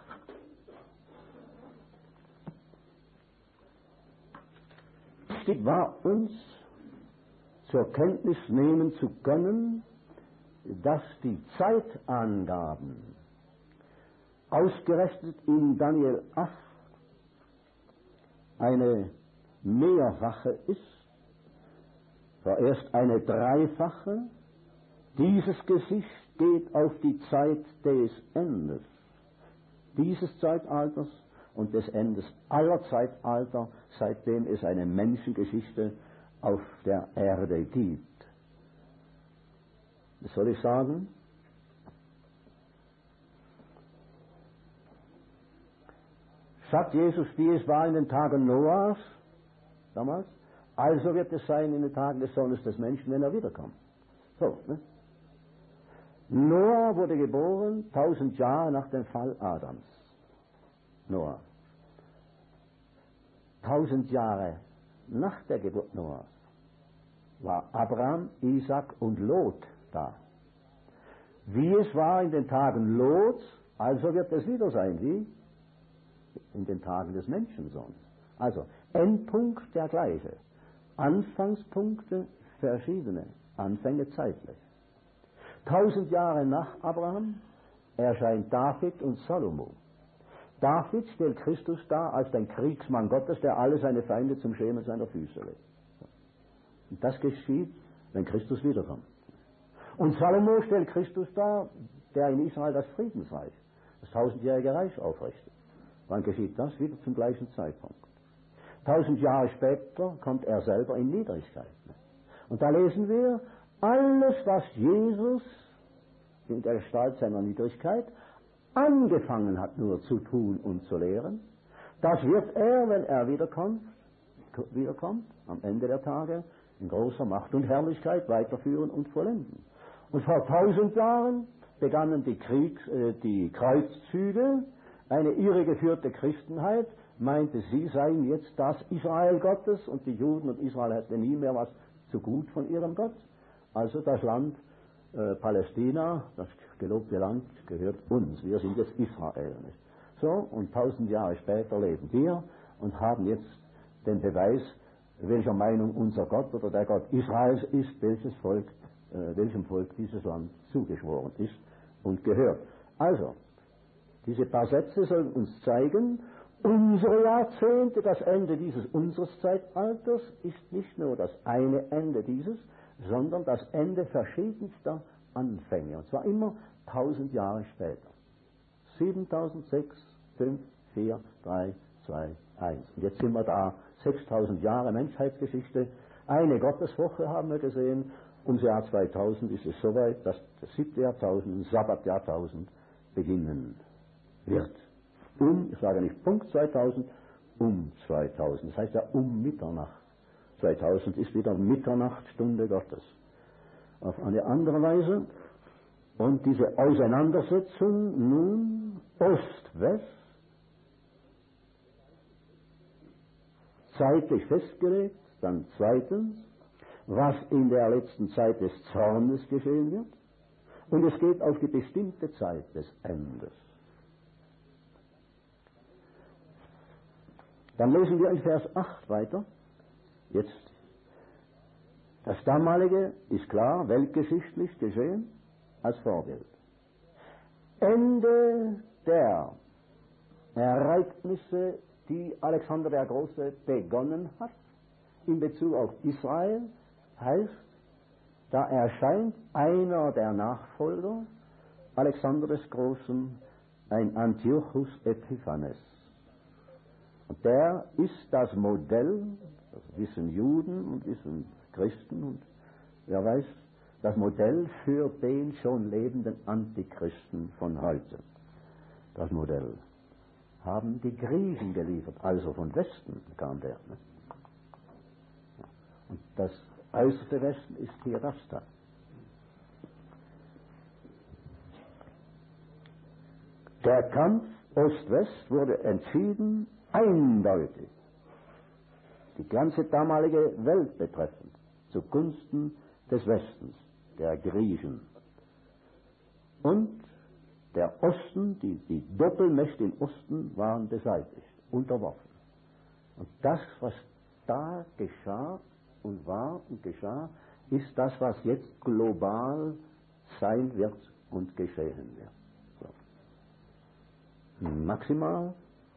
Speaker 1: Wichtig war uns zur Kenntnis nehmen zu können, dass die Zeitangaben ausgerechnet in Daniel acht eine mehrfache ist, vorerst eine dreifache. Dieses Gesicht geht auf die Zeit des Endes, dieses Zeitalters und des Endes aller Zeitalter, seitdem es eine Menschengeschichte auf der Erde gibt. Was soll ich sagen? Sagt Jesus, wie es war in den Tagen Noahs, damals, also wird es sein in den Tagen des Sohnes des Menschen, wenn er wiederkommt. So, ne? Noah wurde geboren tausend Jahre nach dem Fall Adams. Noah. Tausend Jahre nach der Geburt Noahs war Abraham, Isaac und Lot da. Wie es war in den Tagen Lots, also wird es wieder sein, wie in den Tagen des Menschensohns. Also, Endpunkt der gleiche. Anfangspunkte verschiedene. Anfänge zeitlich. Tausend Jahre nach Abraham erscheint David und Salomo. David stellt Christus dar als den Kriegsmann Gottes, der alle seine Feinde zum Schemel seiner Füße legt. Und das geschieht, wenn Christus wiederkommt. Und Salomo stellt Christus dar, der in Israel das Friedensreich, das tausendjährige Reich aufrichtet. Wann geschieht das? Wieder zum gleichen Zeitpunkt. Tausend Jahre später kommt er selber in Niedrigkeit. Und da lesen wir, alles, was Jesus in der Gestalt seiner Niedrigkeit angefangen hat nur zu tun und zu lehren, das wird er, wenn er wiederkommt, wiederkommt, am Ende der Tage, in großer Macht und Herrlichkeit weiterführen und vollenden. Und vor tausend Jahren begannen die, Kriegs-, äh, die Kreuzzüge. Eine irregeführte Christenheit meinte, sie seien jetzt das Israel Gottes und die Juden und Israel hätten nie mehr was zu gut von ihrem Gott. Also das Land äh, Palästina, das gelobte Land, gehört uns. Wir sind jetzt Israel. Nicht? So, und tausend Jahre später leben wir und haben jetzt den Beweis, welcher Meinung unser Gott oder der Gott Israels ist, welches Volk, äh, welchem Volk dieses Land zugeschworen ist und gehört. Also, diese paar Sätze sollen uns zeigen, unsere Jahrzehnte, das Ende dieses unseres Zeitalters, ist nicht nur das eine Ende dieses, sondern das Ende verschiedenster Anfänge. Und zwar immer tausend Jahre später. siebentausend, sechs, fünf, vier, drei, zwei, eins. Und jetzt sind wir da, sechstausend Jahre Menschheitsgeschichte. Eine Gotteswoche haben wir gesehen. Ums Jahr zweitausend ist es soweit, dass das siebte Jahrtausend, das Sabbatjahrtausend beginnen wird. Um, ich sage nicht Punkt zweitausend, um zweitausend. Das heißt ja um Mitternacht. zweitausend ist wieder Mitternachtstunde Gottes. Auf eine andere Weise. Und diese Auseinandersetzung nun Ost-West, zeitlich festgelegt, dann zweitens, was in der letzten Zeit des Zornes geschehen wird. Und es geht auf die bestimmte Zeit des Endes. Dann lesen wir in Vers acht weiter. Jetzt, das damalige ist klar, weltgeschichtlich geschehen, als Vorbild. Ende der Ereignisse, die Alexander der Große begonnen hat, in Bezug auf Israel, heißt, da erscheint einer der Nachfolger Alexander des Großen, ein Antiochus Epiphanes. Und der ist das Modell, das wissen Juden und wissen Christen und wer weiß, das Modell für den schon lebenden Antichristen von heute. Das Modell haben die Griechen geliefert, also von Westen kam der. Ne? Und das äußerste Westen ist hier das da. Der Kampf Ost-West wurde entschieden, eindeutig, die ganze damalige Welt betreffend, zugunsten des Westens, der Griechen. Und der Osten, die, die Doppelmächte im Osten waren beseitigt, unterworfen. Und das, was da geschah und war und geschah, ist das, was jetzt global sein wird und geschehen wird. So. Maximal.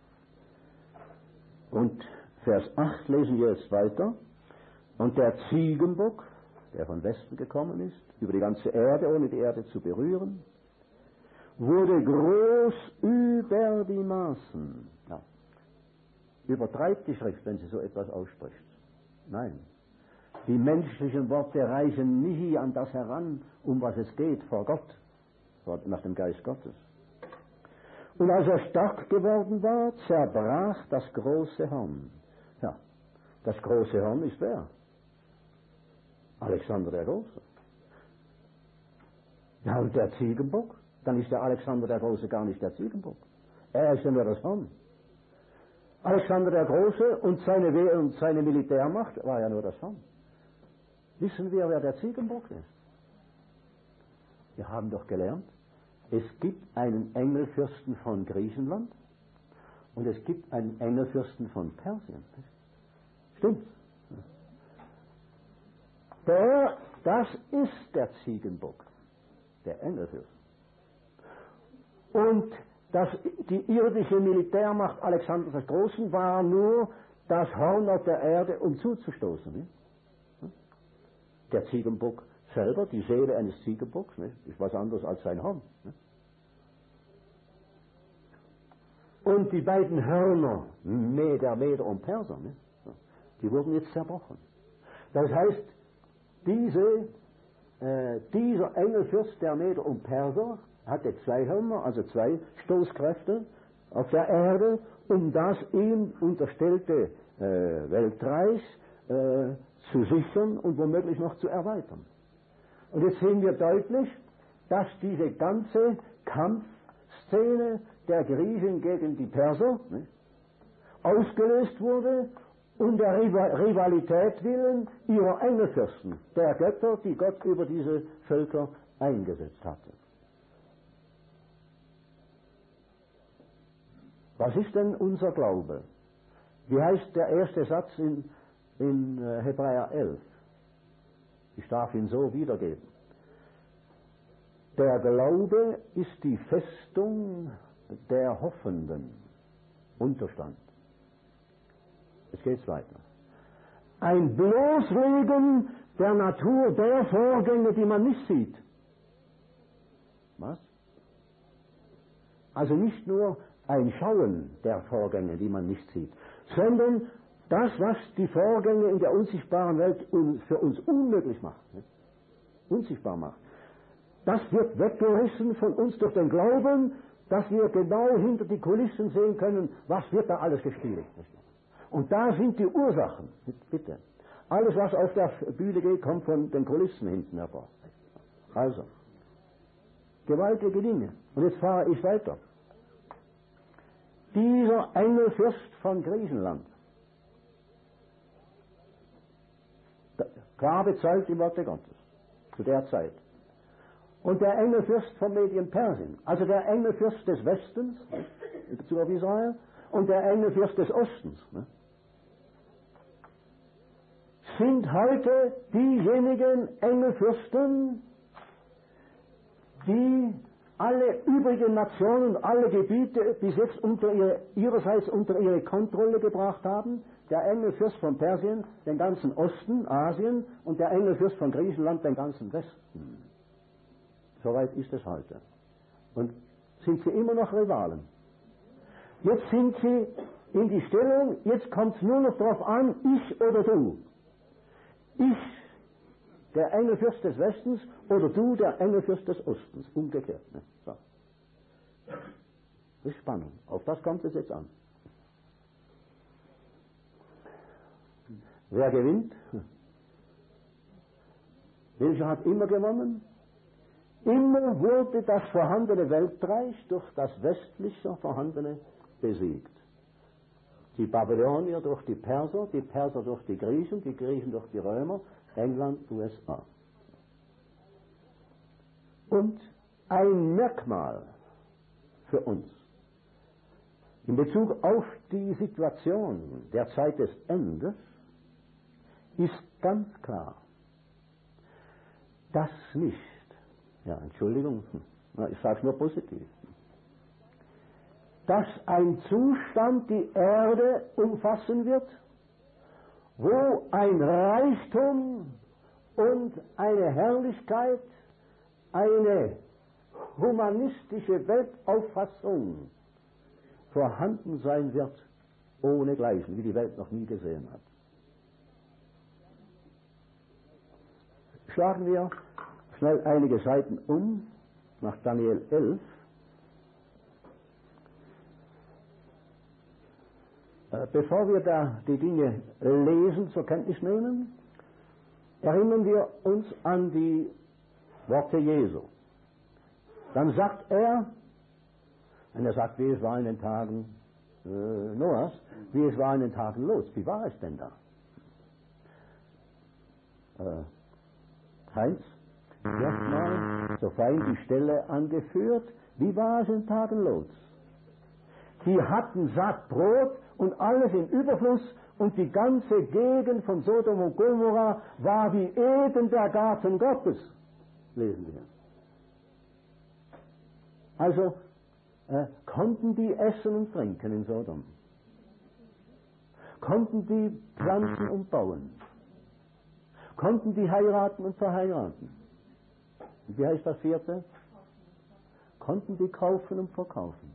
Speaker 1: Und Vers acht lesen wir jetzt weiter. Und der Ziegenbock, der von Westen gekommen ist, über die ganze Erde, ohne die Erde zu berühren, wurde groß über die Maßen. Ja. Übertreibt die Schrift, wenn sie so etwas ausspricht. Nein. Die menschlichen Worte reichen nie an das heran, um was es geht, vor Gott, nach dem Geist Gottes. Und als er stark geworden war, zerbrach das große Horn. Ja, das große Horn ist wer? Alexander der Große. Ja, und der Ziegenbock? Dann ist der Alexander der Große gar nicht der Ziegenbock. Er ist ja nur das Horn. Alexander der Große und seine, We- und seine Militärmacht war ja nur das Horn. Wissen wir, wer der Ziegenbock ist? Wir haben doch gelernt, es gibt einen Engelfürsten von Griechenland und es gibt einen Engelfürsten von Persien. Stimmt's? Der, das ist der Ziegenbock, der Engelfürst. Und das, die irdische Militärmacht Alexanders des Großen war nur das Horn auf der Erde, um zuzustoßen. Nicht? Der Ziegenbock selber, die Seele eines Ziegenbocks, nicht? Ist was anderes als sein Horn. Nicht? Und die beiden Hörner, Meder, Meder und Perser, nicht? Die wurden jetzt zerbrochen. Das heißt, diese, äh, dieser Engelfürst der Meder und Perser hatte zwei Hörner, also zwei Stoßkräfte auf der Erde, um das ihm unterstellte äh, Weltreich äh, zu sichern und womöglich noch zu erweitern. Und jetzt sehen wir deutlich, dass diese ganze Kampfszene der Griechen gegen die Perser nicht, ausgelöst wurde um der Rivalität willen ihrer Engelfürsten, der Götter, die Gott über diese Völker eingesetzt hatte. Was ist denn unser Glaube? Wie heißt der erste Satz in, in Hebräer elf? Ich darf ihn so wiedergeben. Der Glaube ist die Festung der Hoffenden. Unterstand. Jetzt geht's weiter. Ein Bloßlegen der Natur der Vorgänge, die man nicht sieht. Was? Also nicht nur ein Schauen der Vorgänge, die man nicht sieht, sondern das, was die Vorgänge in der unsichtbaren Welt für uns unmöglich macht, ne? unsichtbar macht. Das wird weggerissen von uns durch den Glauben, dass wir genau hinter die Kulissen sehen können, was wird da alles gespielt. Und da sind die Ursachen, bitte. Alles, was auf der Bühne geht, kommt von den Kulissen hinten hervor. Also, gewaltige Dinge. Und jetzt fahre ich weiter. Dieser Engelfürst von Griechenland, klar bezeugt im Worte Gottes, zu der Zeit. Und der Engelfürst von Medien-Persien, also der Engelfürst des Westens, in Bezug auf Israel, und der Engelfürst des Ostens, ne, sind heute diejenigen Engelfürsten, die alle übrigen Nationen, alle Gebiete bis jetzt unter ihre, ihrerseits unter ihre Kontrolle gebracht haben. Der Engelfürst von Persien, den ganzen Osten, Asien, und der Engelfürst von Griechenland, den ganzen Westen. Soweit ist es heute. Und sind sie immer noch Rivalen. Jetzt sind sie in die Stellung, jetzt kommt es nur noch darauf an, ich oder du. Ich, der Engelfürst des Westens, oder du, der Engelfürst des Ostens. Umgekehrt. Ne? So. Das ist Spannung. Auf das kommt es jetzt an. Wer gewinnt? Welcher hat immer gewonnen? Immer wurde das vorhandene Weltreich durch das westliche vorhandene besiegt. Die Babylonier durch die Perser, die Perser durch die Griechen, die Griechen durch die Römer, England, U S A. Und ein Merkmal für uns in Bezug auf die Situation der Zeit des Endes ist ganz klar, dass nicht ja, Entschuldigung, ich sage es nur positiv, dass ein Zustand die Erde umfassen wird, wo ein Reichtum und eine Herrlichkeit, eine humanistische Weltauffassung vorhanden sein wird, ohnegleichen, wie die Welt noch nie gesehen hat. Schlagen wir schnell einige Seiten um, nach Daniel elf. Bevor wir da die Dinge lesen, zur Kenntnis nehmen, erinnern wir uns an die Worte Jesu. Dann sagt er, und er sagt, wie es war in den Tagen äh, Noahs, wie es war in den Tagen Lots. Wie war es denn da? Äh, Heinz, erstmal so fein die Stelle angeführt, wie war es in den Tagen Lots? Sie hatten satt Brot und alles in Überfluss und die ganze Gegend von Sodom und Gomorra war wie Eden, der Garten Gottes, lesen wir. Also äh, konnten die essen und trinken in Sodom, konnten die pflanzen und bauen, konnten die heiraten und verheiraten. Und wie heißt das vierte? Konnten die kaufen und verkaufen.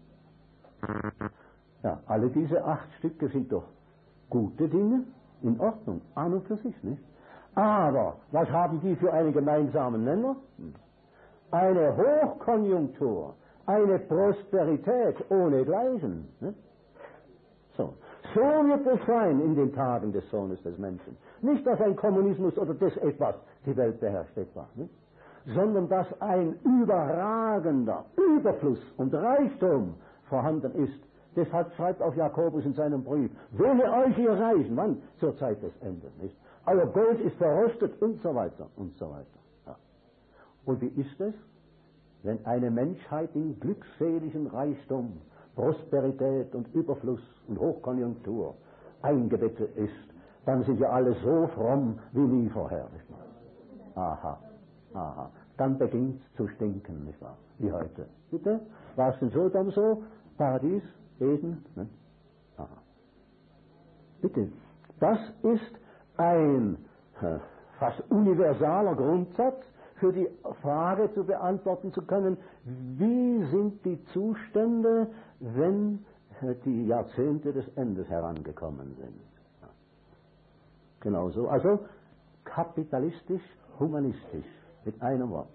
Speaker 1: Ja, alle diese acht Stücke sind doch gute Dinge, in Ordnung, an und für sich, nicht? Aber was haben die für einen gemeinsamen Nenner? Eine Hochkonjunktur, eine Prosperität ohnegleichen. Nicht? So. So wird es sein in den Tagen des Sohnes des Menschen. Nicht, dass ein Kommunismus oder das etwas die Welt beherrscht etwa, nicht? Sondern dass ein überragender Überfluss und Reichtum vorhanden ist. Deshalb schreibt auch Jakobus in seinem Brief, wehe euch ihr Reichen, wann? Zur Zeit des Endes, nicht? Euer Gold ist verrostet und so weiter und so weiter. Ja. Und wie ist es, wenn eine Menschheit in glückseligem Reichtum, Prosperität und Überfluss und Hochkonjunktur eingebettet ist, dann sind ja alle so fromm wie nie vorher, nicht wahr? Aha, aha. Dann beginnt es zu stinken, nicht wahr? Wie heute. Bitte? War es in Sodom so? Paradies? Eden? Ne? Aha. Bitte. Das ist ein äh, fast universaler Grundsatz für die Frage zu beantworten zu können, wie sind die Zustände, wenn äh, die Jahrzehnte des Endes herangekommen sind. Ja. Genauso. Also kapitalistisch, humanistisch, mit einem Wort.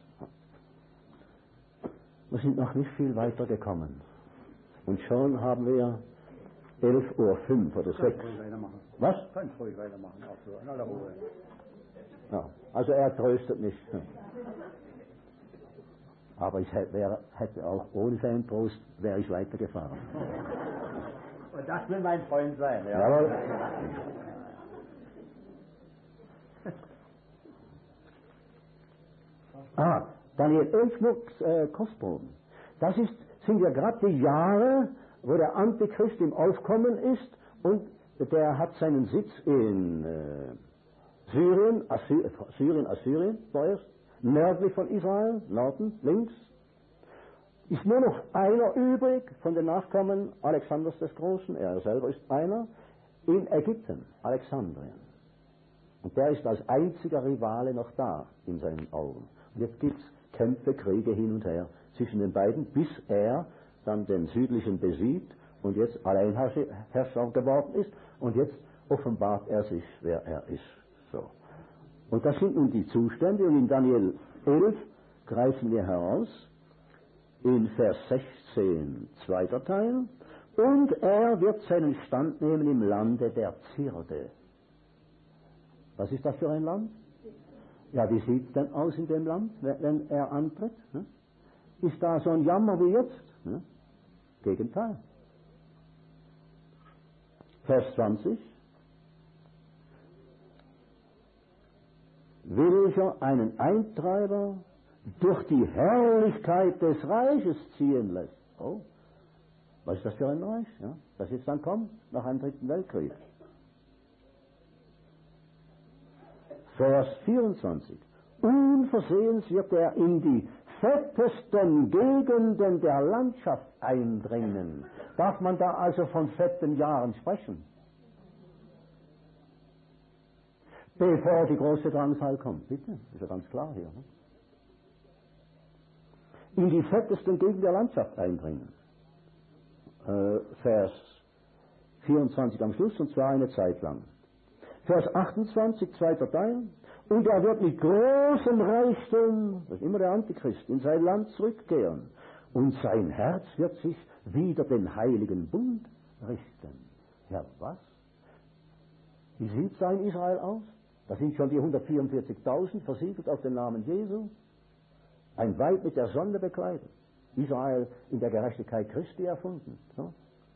Speaker 1: Wir sind noch nicht viel weiter gekommen. Und schon haben wir elf Uhr fünf oder sechs. Was?
Speaker 2: Kann ruhig weitermachen, auch so, in aller Ruhe.
Speaker 1: Ja, also er tröstet mich. Aber ich hätte, wäre, hätte auch ohne seinen Trost, wäre ich weitergefahren.
Speaker 2: Und das will mein Freund sein, ja.
Speaker 1: Jawohl. Ah, Daniel elf nur äh, Kostproben. Das ist, sind ja gerade die Jahre, wo der Antichrist im Aufkommen ist und der hat seinen Sitz in äh, Syrien, Assy Syrien, Assyrien, vorerst, nördlich von Israel, Norden, links. Ist nur noch einer übrig von den Nachkommen Alexanders des Großen, er selber ist einer, in Ägypten, Alexandrien. Und der ist als einziger Rivale noch da, in seinen Augen. Und jetzt gibt es Kämpfe, Kriege hin und her zwischen den beiden, bis er dann den südlichen besiegt und jetzt Alleinherrscher geworden ist und jetzt offenbart er sich, wer er ist. So. Und das sind nun die Zustände und in Daniel elf greifen wir heraus, in Vers sechzehn, zweiter Teil, und er wird seinen Stand nehmen im Lande der Zierde. Was ist das für ein Land? Ja, wie sieht es denn aus in dem Land, wenn er antritt? Ist da so ein Jammer wie jetzt? Gegenteil. Vers zwanzig. Welcher einen Eintreiber durch die Herrlichkeit des Reiches ziehen lässt. Oh, was ist das für ein Reich? Ja, das jetzt dann kommt, nach einem dritten Weltkrieg. Vers vierundzwanzig. Unversehens wird er in die fettesten Gegenden der Landschaft eindringen. Darf man da also von fetten Jahren sprechen? Bevor die große Drangsal kommt, bitte, ist ja ganz klar hier. Ne? In die fettesten Gegenden der Landschaft eindringen. Äh, Vers vierundzwanzig am Schluss, und zwar eine Zeit lang. Vers achtundzwanzig, zweiter Teil. Und er wird mit großem Reichtum, das ist immer der Antichrist, in sein Land zurückkehren. Und sein Herz wird sich wider den heiligen Bund richten. Ja, was? Wie sieht sein Israel aus? Da sind schon die hundertvierundvierzigtausend versiegelt auf den Namen Jesu. Ein Weib mit der Sonne bekleidet. Israel in der Gerechtigkeit Christi erfunden. So.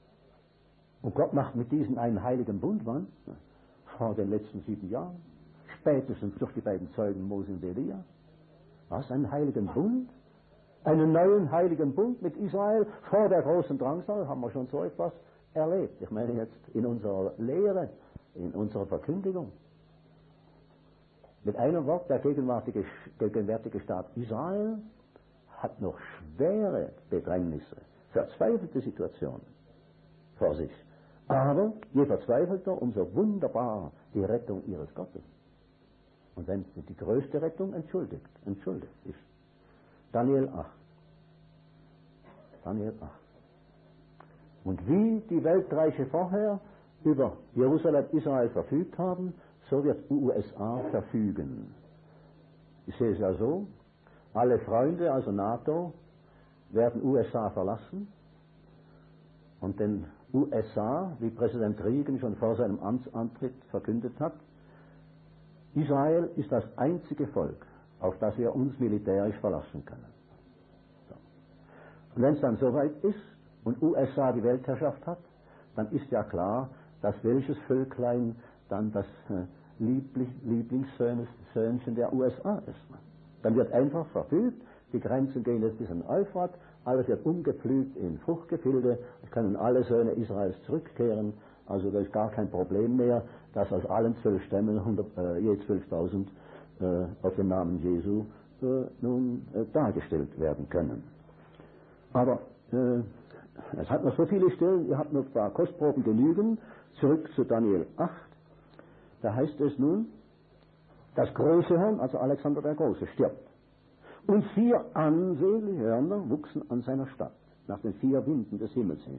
Speaker 1: Und Gott macht mit diesen einen heiligen Bund, wann? Vor den letzten sieben Jahren. Spätestens durch die beiden Zeugen Mose und Elia. Was? Einen heiligen Bund? Einen neuen heiligen Bund mit Israel vor der großen Drangsal? Haben wir schon so etwas erlebt. Ich meine jetzt in unserer Lehre, in unserer Verkündigung. Mit einem Wort, der gegenwärtige, gegenwärtige Staat Israel hat noch schwere Bedrängnisse, verzweifelte Situationen vor sich. Aber je verzweifelter, umso wunderbarer die Rettung ihres Gottes. Und wenn die größte Rettung entschuldigt, entschuldigt ist. Daniel acht. Daniel acht. Und wie die Weltreiche vorher über Jerusalem, Israel verfügt haben, so wird U S A verfügen. Ich sehe es ja so, alle Freunde, also NATO, werden U S A verlassen und den U S A, wie Präsident Reagan schon vor seinem Amtsantritt verkündet hat, Israel ist das einzige Volk, auf das wir uns militärisch verlassen können. So. Und wenn es dann soweit ist und U S A die Weltherrschaft hat, dann ist ja klar, dass welches Völklein dann das äh, Lieblich, Lieblingssöhnchen der U S A ist. Dann wird einfach verfügt, die Grenzen gehen jetzt bis in den Euphrat, alles wird umgepflügt in Fruchtgefilde, es können alle Söhne Israels zurückkehren, also da ist gar kein Problem mehr, dass aus allen zwölf Stämmen hundert, äh, je zwölftausend äh, auf den Namen Jesu äh, nun äh, dargestellt werden können. Aber äh, es hat noch so viele Stellen, ihr habt noch ein paar Kostproben genügen, zurück zu Daniel acht. Da heißt es nun, das große Horn, also Alexander der Große, stirbt. Und vier ansehnliche Hörner wuchsen an seiner Stadt, nach den vier Winden des Himmels hin.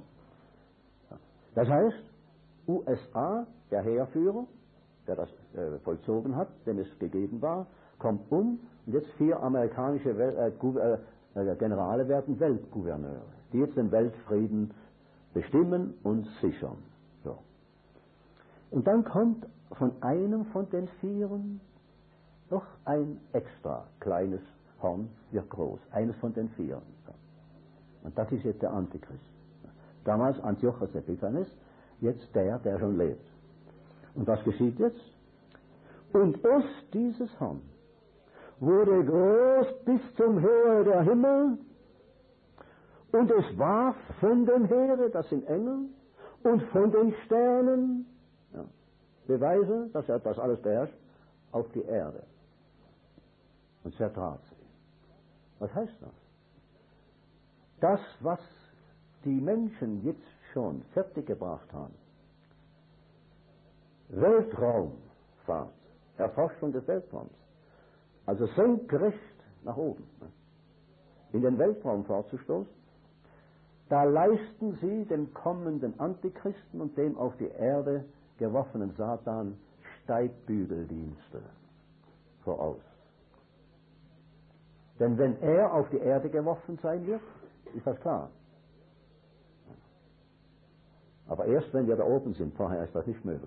Speaker 1: Das heißt, U S A, der Heerführer, der das äh, vollzogen hat, dem es gegeben war, kommt um, und jetzt vier amerikanische Wel äh, Gouver äh, Generale werden Weltgouverneure, die jetzt den Weltfrieden bestimmen und sichern. So. Und dann kommt von einem von den Vieren noch ein extra kleines Horn, wird groß. Eines von den Vieren. Und das ist jetzt der Antichrist. Damals Antiochus Epiphanes, jetzt der, der schon lebt. Und was geschieht jetzt? Und es, dieses Horn, wurde groß bis zum Heere der Himmel, und es warf von dem Heere, das sind Engel, und von den Sternen, ja, Beweise, dass er das alles beherrscht, auf die Erde. Und zertrat sie. Was heißt das? Das, was die Menschen jetzt schon fertiggebracht haben, Weltraumfahrt, Erforschung des Weltraums, also senkrecht nach oben, in den Weltraum fortzustoßen, da leisten sie dem kommenden Antichristen und dem auf die Erde geworfenen Satan Steigbügeldienste voraus. Denn wenn er auf die Erde geworfen sein wird, ist das klar. Aber erst wenn wir da oben sind, vorher ist das nicht möglich.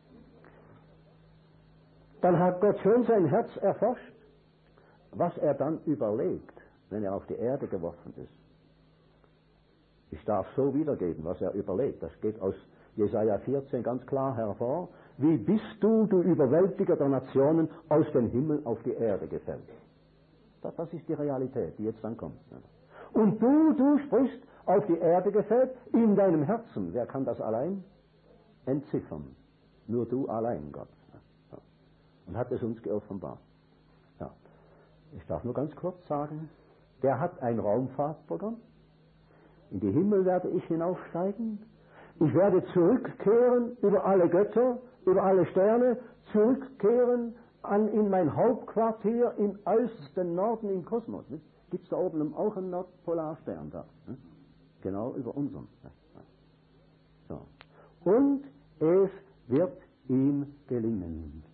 Speaker 1: Dann hat Gott schon sein Herz erforscht, was er dann überlegt, wenn er auf die Erde geworfen ist. Ich darf so wiedergeben, was er überlegt. Das geht aus Jesaja vierzehn ganz klar hervor. Wie bist du, du Überwältiger der Nationen, aus dem Himmel auf die Erde gefällt? Das, das ist die Realität, die jetzt dann kommt. Und du, du sprichst, auf die Erde gefällt, in deinem Herzen. Wer kann das allein entziffern? Nur du allein, Gott. Und hat es uns geoffenbart. Ja. ich darf nur ganz kurz sagen, der hat ein Raumfahrtprogramm. In die Himmel werde ich hinaufsteigen. Ich werde zurückkehren über alle Götter, über alle Sterne, zurückkehren an, in mein Hauptquartier im äußersten Norden im Kosmos. Gibt es da oben auch einen Nordpolarstern da? Ne? Genau über unseren. So. Und es wird ihm gelingen.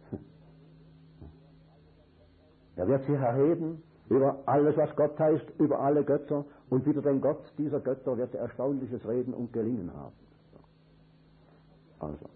Speaker 1: Er wird sich erheben über alles, was Gott heißt, über alle Götter, und wieder den Gott dieser Götter wird er erstaunliches Reden und Gelingen haben. Also,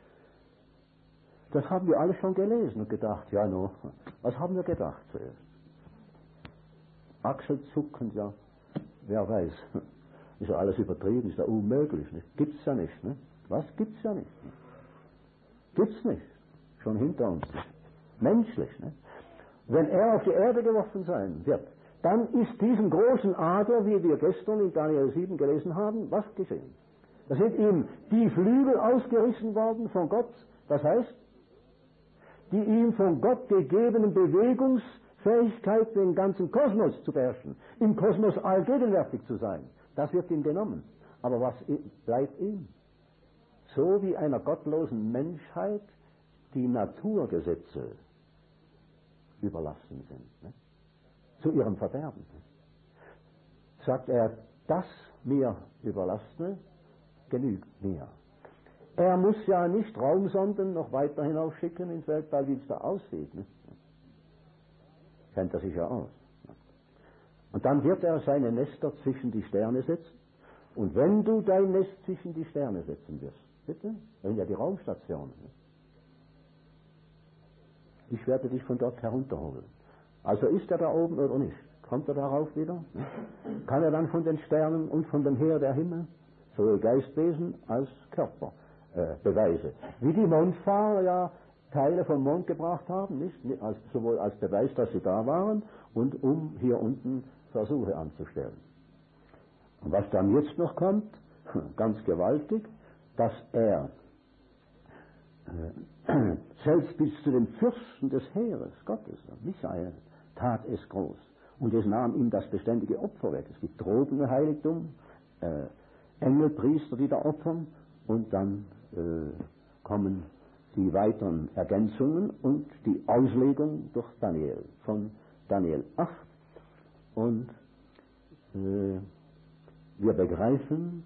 Speaker 1: das haben wir alle schon gelesen und gedacht, ja, no, was haben wir gedacht zuerst? Achselzuckend, ja, wer weiß, ist ja alles übertrieben, ist ja unmöglich, nicht? Gibt's ja nicht, ne? Was gibt's ja nicht? Ne? Gibt's nicht, schon hinter uns, nicht? Menschlich, ne? Wenn er auf die Erde geworfen sein wird, dann ist diesem großen Adler, wie wir gestern in Daniel sieben gelesen haben, was geschehen? Da sind ihm die Flügel ausgerissen worden von Gott, das heißt, die ihm von Gott gegebenen Bewegungsfähigkeit, den ganzen Kosmos zu beherrschen, im Kosmos allgegenwärtig zu sein, das wird ihm genommen. Aber was bleibt ihm? So wie einer gottlosen Menschheit die Naturgesetze überlassen sind, ne? Zu ihrem Verderben. Ne? Sagt er, das mir überlassene genügt mir. Er muss ja nicht Raumsonden noch weiter hinaufschicken ins Weltall, wie es da aussieht. Ne? Kennt er sich ja aus. Ne? Und dann wird er seine Nester zwischen die Sterne setzen. Und wenn du dein Nest zwischen die Sterne setzen wirst, bitte, das sind ja die Raumstationen. Ne? Ich werde dich von dort herunterholen. Also ist er da oben oder nicht? Kommt er darauf wieder? Kann er dann von den Sternen und von dem Heer der Himmel, sowohl Geistwesen als Körper, äh, Beweise, wie die Mondfahrer ja Teile vom Mond gebracht haben, nicht? Als, sowohl als Beweis, dass sie da waren, und um hier unten Versuche anzustellen. Und was dann jetzt noch kommt, ganz gewaltig, dass er selbst bis zu den Fürsten des Heeres Gottes, Michael, tat es groß. Und es nahm ihm das beständige Opfer weg. Es gibt Droben Heiligtum, äh, Engelpriester, die da opfern, und dann äh, kommen die weiteren Ergänzungen und die Auslegung durch Daniel, von Daniel acht. Und äh, wir begreifen,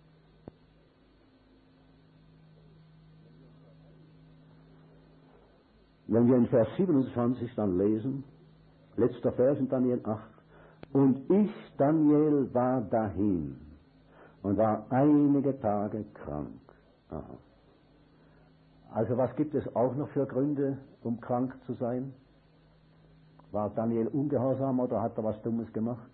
Speaker 1: wenn wir in Vers siebenundzwanzig dann lesen, letzter Vers in Daniel acht, und ich, Daniel, war dahin und war einige Tage krank. Aha. Also was gibt es auch noch für Gründe, um krank zu sein? War Daniel ungehorsam oder hat er was Dummes gemacht?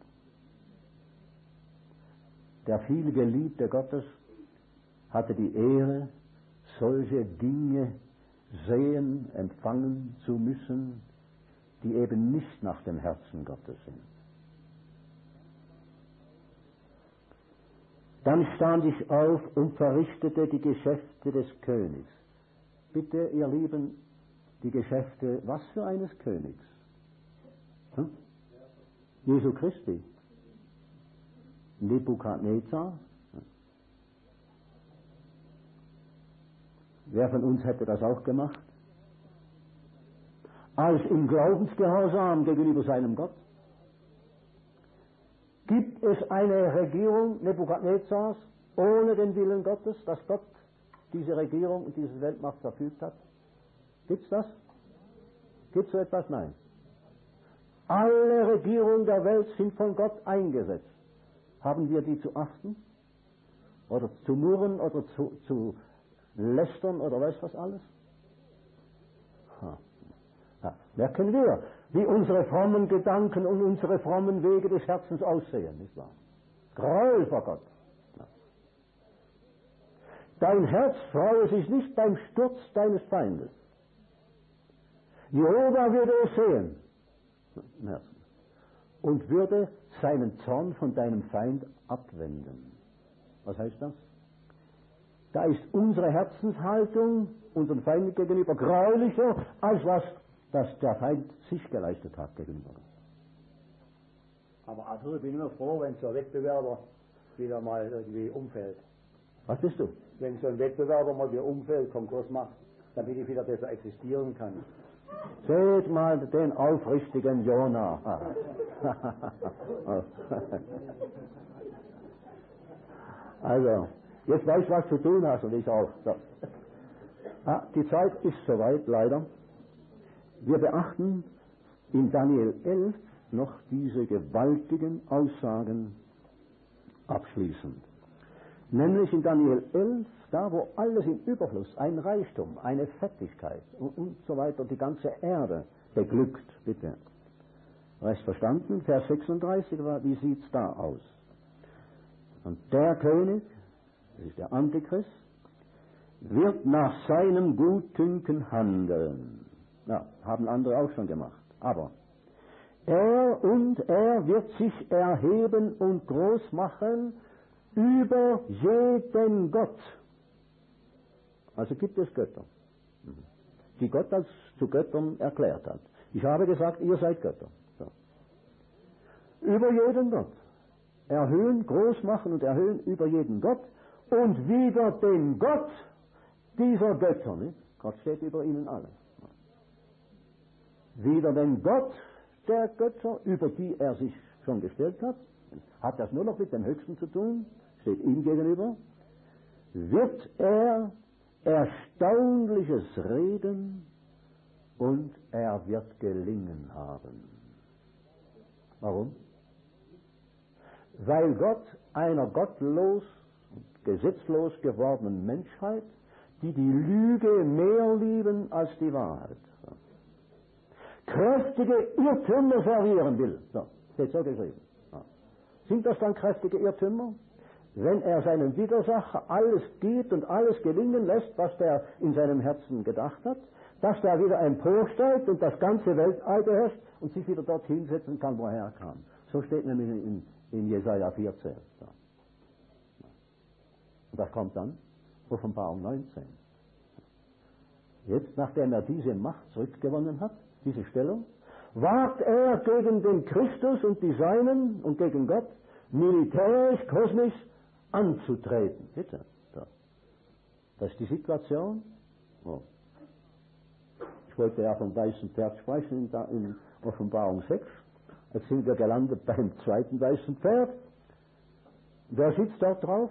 Speaker 1: Der viel Geliebte Gottes hatte die Ehre, solche Dinge sehen, empfangen zu müssen, die eben nicht nach dem Herzen Gottes sind. Dann stand ich auf und verrichtete die Geschäfte des Königs. Bitte, ihr Lieben, die Geschäfte, was für eines Königs? Hm? Jesu Christi. Nebukadnezar. Wer von uns hätte das auch gemacht? Als im Glaubensgehorsam gegenüber seinem Gott. Gibt es eine Regierung Nebukadnezars ohne den Willen Gottes, dass Gott diese Regierung und diese Weltmacht verfügt hat? Gibt's das? Gibt's so etwas? Nein. Alle Regierungen der Welt sind von Gott eingesetzt. Haben wir die zu achten? Oder zu murren oder zu, zu lästern oder weiß was alles? Ha. Ja, merken wir, wie unsere frommen Gedanken und unsere frommen Wege des Herzens aussehen, nicht wahr? Gräuel vor Gott. Ja. Dein Herz freue sich nicht beim Sturz deines Feindes. Jehova würde es sehen im Herzen und würde seinen Zorn von deinem Feind abwenden. Was heißt das? Da ist unsere Herzenshaltung unseren Feinden gegenüber graulicher, als was das der Feind sich geleistet hat gegenüber.
Speaker 5: Aber Arthur, ich bin immer froh, wenn so ein Wettbewerber wieder mal irgendwie umfällt.
Speaker 1: Was bist du?
Speaker 5: Wenn so ein Wettbewerber mal wieder umfällt, Konkurs macht, damit ich wieder besser existieren kann.
Speaker 1: Seht mal den aufrichtigen Jona. Also, jetzt weißt du, was zu tun hast und ich auch. So. Ah, die Zeit ist soweit, leider. Wir beachten in Daniel elf noch diese gewaltigen Aussagen abschließend. Nämlich in Daniel elf, da wo alles im Überfluss, ein Reichtum, eine Fettigkeit und, und so weiter, die ganze Erde beglückt, bitte. Recht verstanden? Vers sechsunddreißig, wie sieht's da aus? Und der König, das ist der Antichrist, wird nach seinem Gutdünken handeln. Ja, haben andere auch schon gemacht. Aber er und er wird sich erheben und groß machen über jeden Gott. Also gibt es Götter, die Gott als zu Göttern erklärt hat. Ich habe gesagt, ihr seid Götter. So. Über jeden Gott. Erhöhen, groß machen und erhöhen über jeden Gott und wieder den Gott dieser Götter. Nicht? Gott steht über ihnen alle. Wieder den Gott der Götter, über die er sich schon gestellt hat, hat das nur noch mit dem Höchsten zu tun, steht ihm gegenüber, wird er Erstaunliches reden und er wird gelingen haben. Warum? Weil Gott einer gottlos und gesetzlos gewordenen Menschheit, die die Lüge mehr lieben als die Wahrheit, kräftige Irrtümer servieren will. So, steht so geschrieben. Ja. Sind das dann kräftige Irrtümer? Wenn er seinem Widersacher alles gibt und alles gelingen lässt, was der in seinem Herzen gedacht hat, dass der wieder emporsteigt und das ganze Weltall beherrscht und sich wieder dort hinsetzen kann, wo er kam. So steht nämlich in, in Jesaja vierzehn. So. Und das kommt dann, Offenbarung neunzehn. Jetzt, nachdem er diese Macht zurückgewonnen hat, diese Stellung, wagt er gegen den Christus und die Seinen und gegen Gott militärisch, kosmisch anzutreten. Bitte. So. Das ist die Situation. Oh. Ich wollte ja vom weißen Pferd sprechen in, in Offenbarung sechs. Jetzt sind wir gelandet beim zweiten weißen Pferd. Wer sitzt dort drauf?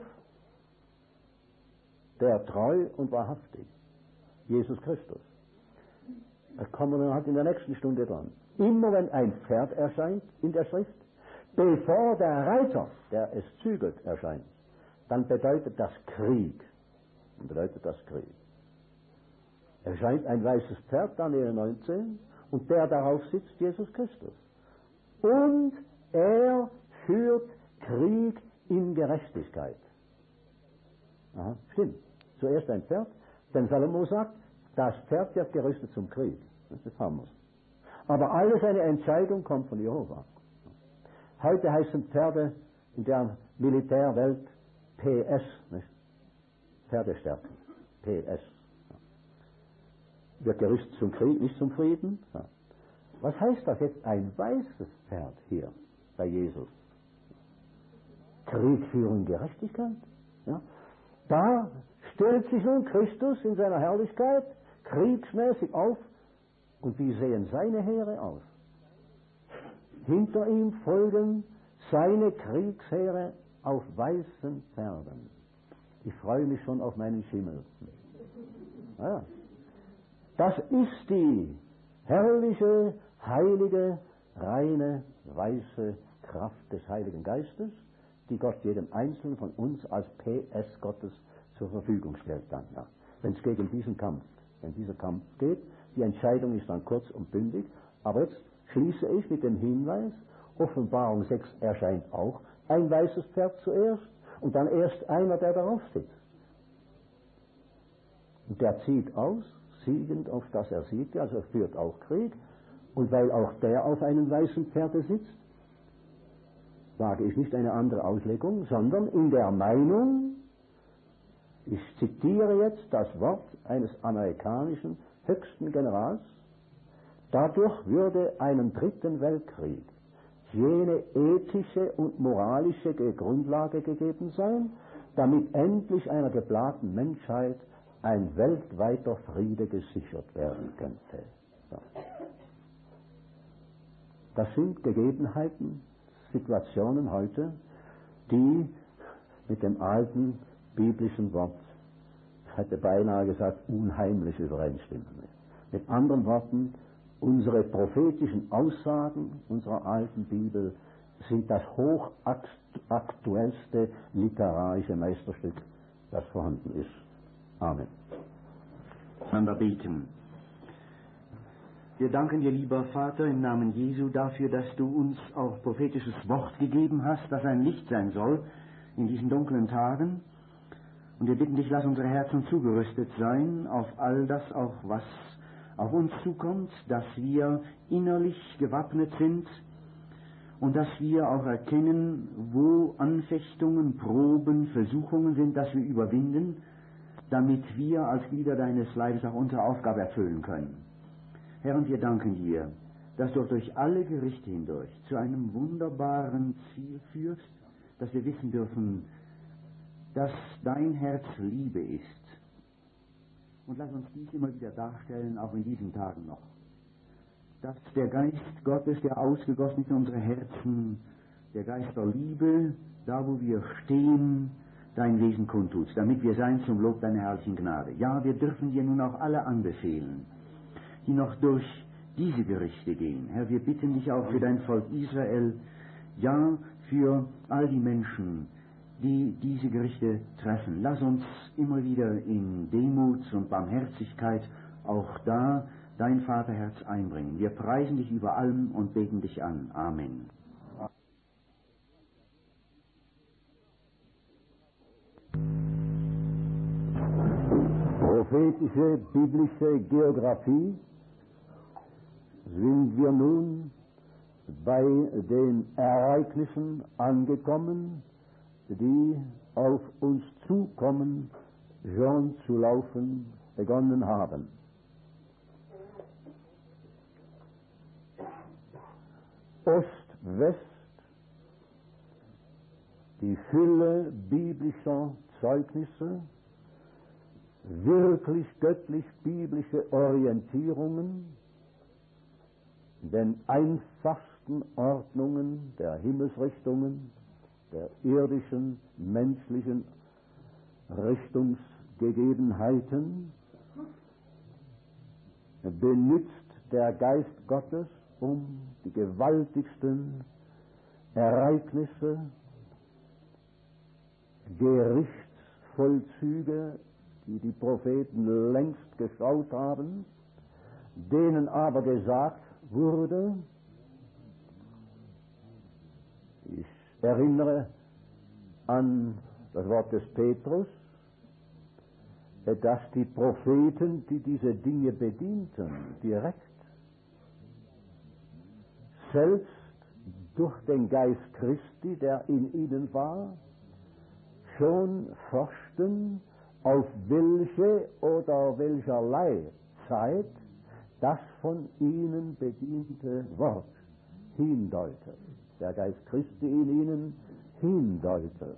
Speaker 1: Der treu und wahrhaftig. Jesus Christus. Da kommen wir dann halt in der nächsten Stunde dran. Immer wenn ein Pferd erscheint in der Schrift, bevor der Reiter, der es zügelt, erscheint, dann bedeutet das Krieg. Dann bedeutet das Krieg. Erscheint ein weißes Pferd, Daniel neunzehn, und der darauf sitzt, Jesus Christus. Und er führt Krieg in Gerechtigkeit. Aha, stimmt. Zuerst ein Pferd, denn Salomo sagt, das Pferd wird gerüstet zum Krieg. Das haben wir. Aber alles eine Entscheidung kommt von Jehova. Heute heißen Pferde in der Militärwelt P S, nicht? Pferdestärken. P S. Wird gerüstet zum Krieg, nicht zum Frieden. Ja. Was heißt das jetzt? Ein weißes Pferd hier bei Jesus. Krieg führen, Gerechtigkeit. Ja. Da stellt sich nun Christus in seiner Herrlichkeit kriegsmäßig auf. Und wie sehen seine Heere aus? Hinter ihm folgen seine Kriegsheere auf weißen Pferden. Ich freue mich schon auf meinen Schimmel. Ja. Das ist die herrliche, heilige, reine, weiße Kraft des Heiligen Geistes, die Gott jedem Einzelnen von uns als P S Gottes zur Verfügung stellt dann. Ja. Wenn es gegen diesen Kampf, wenn dieser Kampf geht, die Entscheidung ist dann kurz und bündig, aber jetzt schließe ich mit dem Hinweis, Offenbarung sechs erscheint auch ein weißes Pferd zuerst und dann erst einer, der darauf sitzt. Und der zieht aus, siegend auf das er siegt, also er führt auch Krieg, und weil auch der auf einem weißen Pferde sitzt, wage ich nicht eine andere Auslegung, sondern in der Meinung, ich zitiere jetzt das Wort eines amerikanischen höchsten Generals, dadurch würde einen dritten Weltkrieg jene ethische und moralische Grundlage gegeben sein, damit endlich einer geplagten Menschheit ein weltweiter Friede gesichert werden könnte. So. Das sind Gegebenheiten, Situationen heute, die mit dem alten biblischen Wort, ich hätte beinahe gesagt, unheimlich übereinstimmen. Mit anderen Worten, unsere prophetischen Aussagen unserer alten Bibel sind das hochaktuellste literarische Meisterstück, das vorhanden ist. Amen.
Speaker 3: Miteinander beten. Wir danken dir, lieber Vater, im Namen Jesu dafür, dass du uns auch prophetisches Wort gegeben hast, das ein Licht sein soll in diesen dunklen Tagen. Und wir bitten dich, lass unsere Herzen zugerüstet sein auf all das auch, was auf uns zukommt, dass wir innerlich gewappnet sind und dass wir auch erkennen, wo Anfechtungen, Proben, Versuchungen sind, dass wir überwinden, damit wir als Glieder deines Leibes auch unsere Aufgabe erfüllen können. Herr, und wir danken dir, dass du durch alle Gerichte hindurch zu einem wunderbaren Ziel führst, dass wir wissen dürfen, dass dein Herz Liebe ist. Und lass uns dies immer wieder darstellen, auch in diesen Tagen noch. Dass der Geist Gottes, der ausgegossen ist in unsere Herzen, der Geist der Liebe, da wo wir stehen, dein Wesen kundtut, damit wir sein zum Lob deiner herrlichen Gnade. Ja, wir dürfen dir nun auch alle anbefehlen, die noch durch diese Gerichte gehen. Herr, wir bitten dich auch für dein Volk Israel, ja, für all die Menschen, die diese Gerichte treffen. Lass uns immer wieder in Demut und Barmherzigkeit auch da dein Vaterherz einbringen. Wir preisen dich über allem und beten dich an. Amen.
Speaker 1: Prophetische, biblische Geographie sind wir nun bei den Ereignissen angekommen, die auf uns zukommen, schon zu laufen begonnen haben. Ost, West, die Fülle biblischer Zeugnisse, wirklich göttlich-biblische Orientierungen, den einfachsten Ordnungen der Himmelsrichtungen, der irdischen, menschlichen Richtungsgegebenheiten, benützt der Geist Gottes, um die gewaltigsten Ereignisse, Gerichtsvollzüge, die die Propheten längst geschaut haben, denen aber gesagt wurde, ich erinnere an das Wort des Petrus, dass die Propheten, die diese Dinge bedienten, direkt, selbst durch den Geist Christi, der in ihnen war, schon forschten, auf welche oder welcherlei Zeit das von ihnen bediente Wort hindeutet. Der Geist Christi in ihnen hindeutet.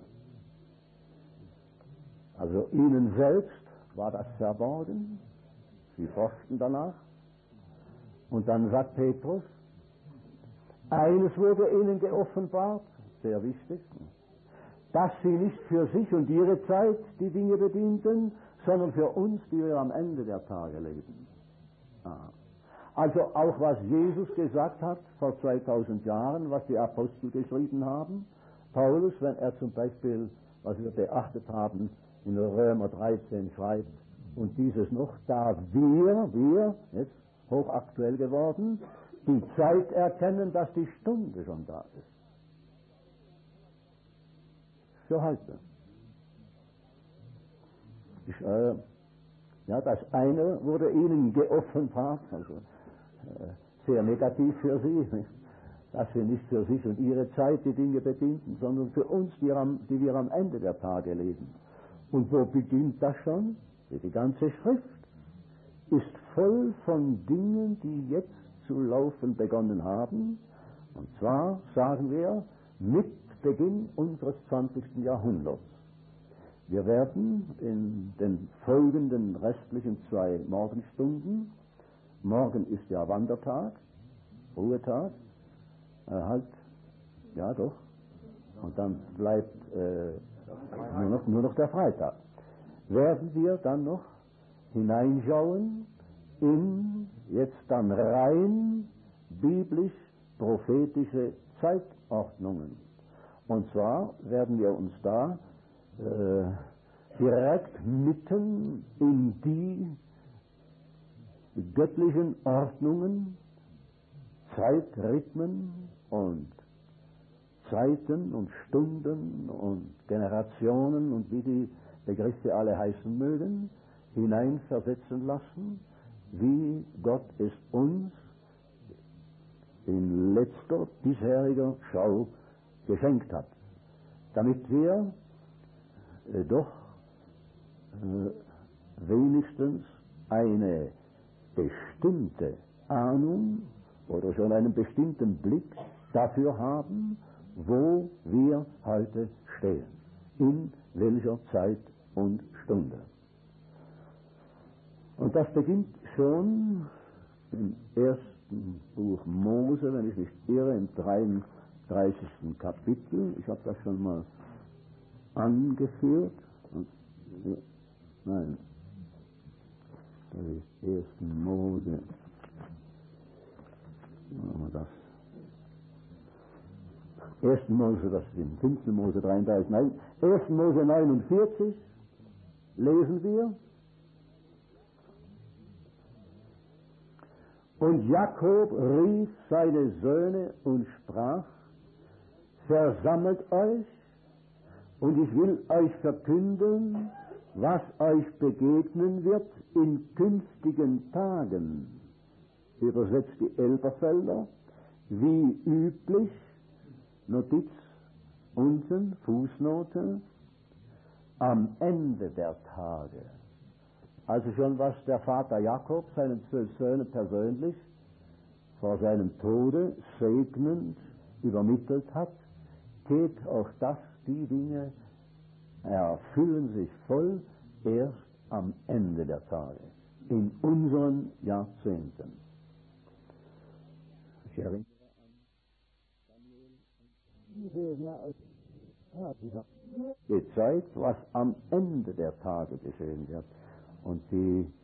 Speaker 1: Also ihnen selbst war das verborgen, sie forschten danach. Und dann sagt Petrus, eines wurde ihnen geoffenbart, sehr wichtig, dass sie nicht für sich und ihre Zeit die Dinge bedienten, sondern für uns, die wir am Ende der Tage leben. Ah. Also auch was Jesus gesagt hat vor zweitausend Jahren, was die Apostel geschrieben haben, Paulus, wenn er zum Beispiel, was wir beachtet haben, in Römer dreizehn schreibt, und dieses noch, da wir, wir, jetzt hochaktuell geworden, die Zeit erkennen, dass die Stunde schon da ist. Für heute. Ich, äh, ja, das eine wurde ihnen geoffenbart, also äh, sehr negativ für sie, nicht? Dass sie nicht für sich und ihre Zeit die Dinge bedienten, sondern für uns, die, am, die wir am Ende der Tage leben. Und wo beginnt das schon? Die ganze Schrift ist voll von Dingen, die jetzt zu laufen begonnen haben, Und zwar sagen wir mit Beginn unseres zwanzigsten Jahrhunderts. Wir werden in den folgenden restlichen zwei Morgenstunden, morgen ist ja Wandertag, Ruhetag, äh, halt, ja doch, und dann bleibt äh, nur, noch, nur noch der Freitag, werden wir dann noch hineinschauen in jetzt dann rein biblisch-prophetische Zeitordnungen. Und zwar werden wir uns da äh, direkt mitten in die göttlichen Ordnungen, Zeitrhythmen und Zeiten und Stunden und Generationen und wie die Begriffe alle heißen mögen, hineinversetzen lassen, wie Gott es uns in letzter bisheriger Schau geschenkt hat, damit wir äh, doch äh, wenigstens eine bestimmte Ahnung oder schon einen bestimmten Blick dafür haben, wo wir heute stehen, in welcher Zeit und Stunde. Und das beginnt schon im ersten Buch Mose, wenn ich nicht irre, im dreiunddreißigsten Kapitel. Ich habe das schon mal angeführt. Und, ja, nein, das ist ersten Mose. Machen wir das. ersten Mose, das ist im fünften Mose dreiunddreißig, nein, ersten Mose neunundvierzig lesen wir. Und Jakob rief seine Söhne und sprach, versammelt euch, und ich will euch verkünden, was euch begegnen wird in künftigen Tagen. Übersetzt die Elberfelder, wie üblich, Notiz unten, Fußnote, am Ende der Tage. Also schon was der Vater Jakob seinen zwölf Söhnen persönlich vor seinem Tode segnend übermittelt hat, geht auch das, die Dinge erfüllen sich voll erst am Ende der Tage, in unseren Jahrzehnten. Ich erinnere an die Zeit, was am Ende der Tage geschehen wird. Und die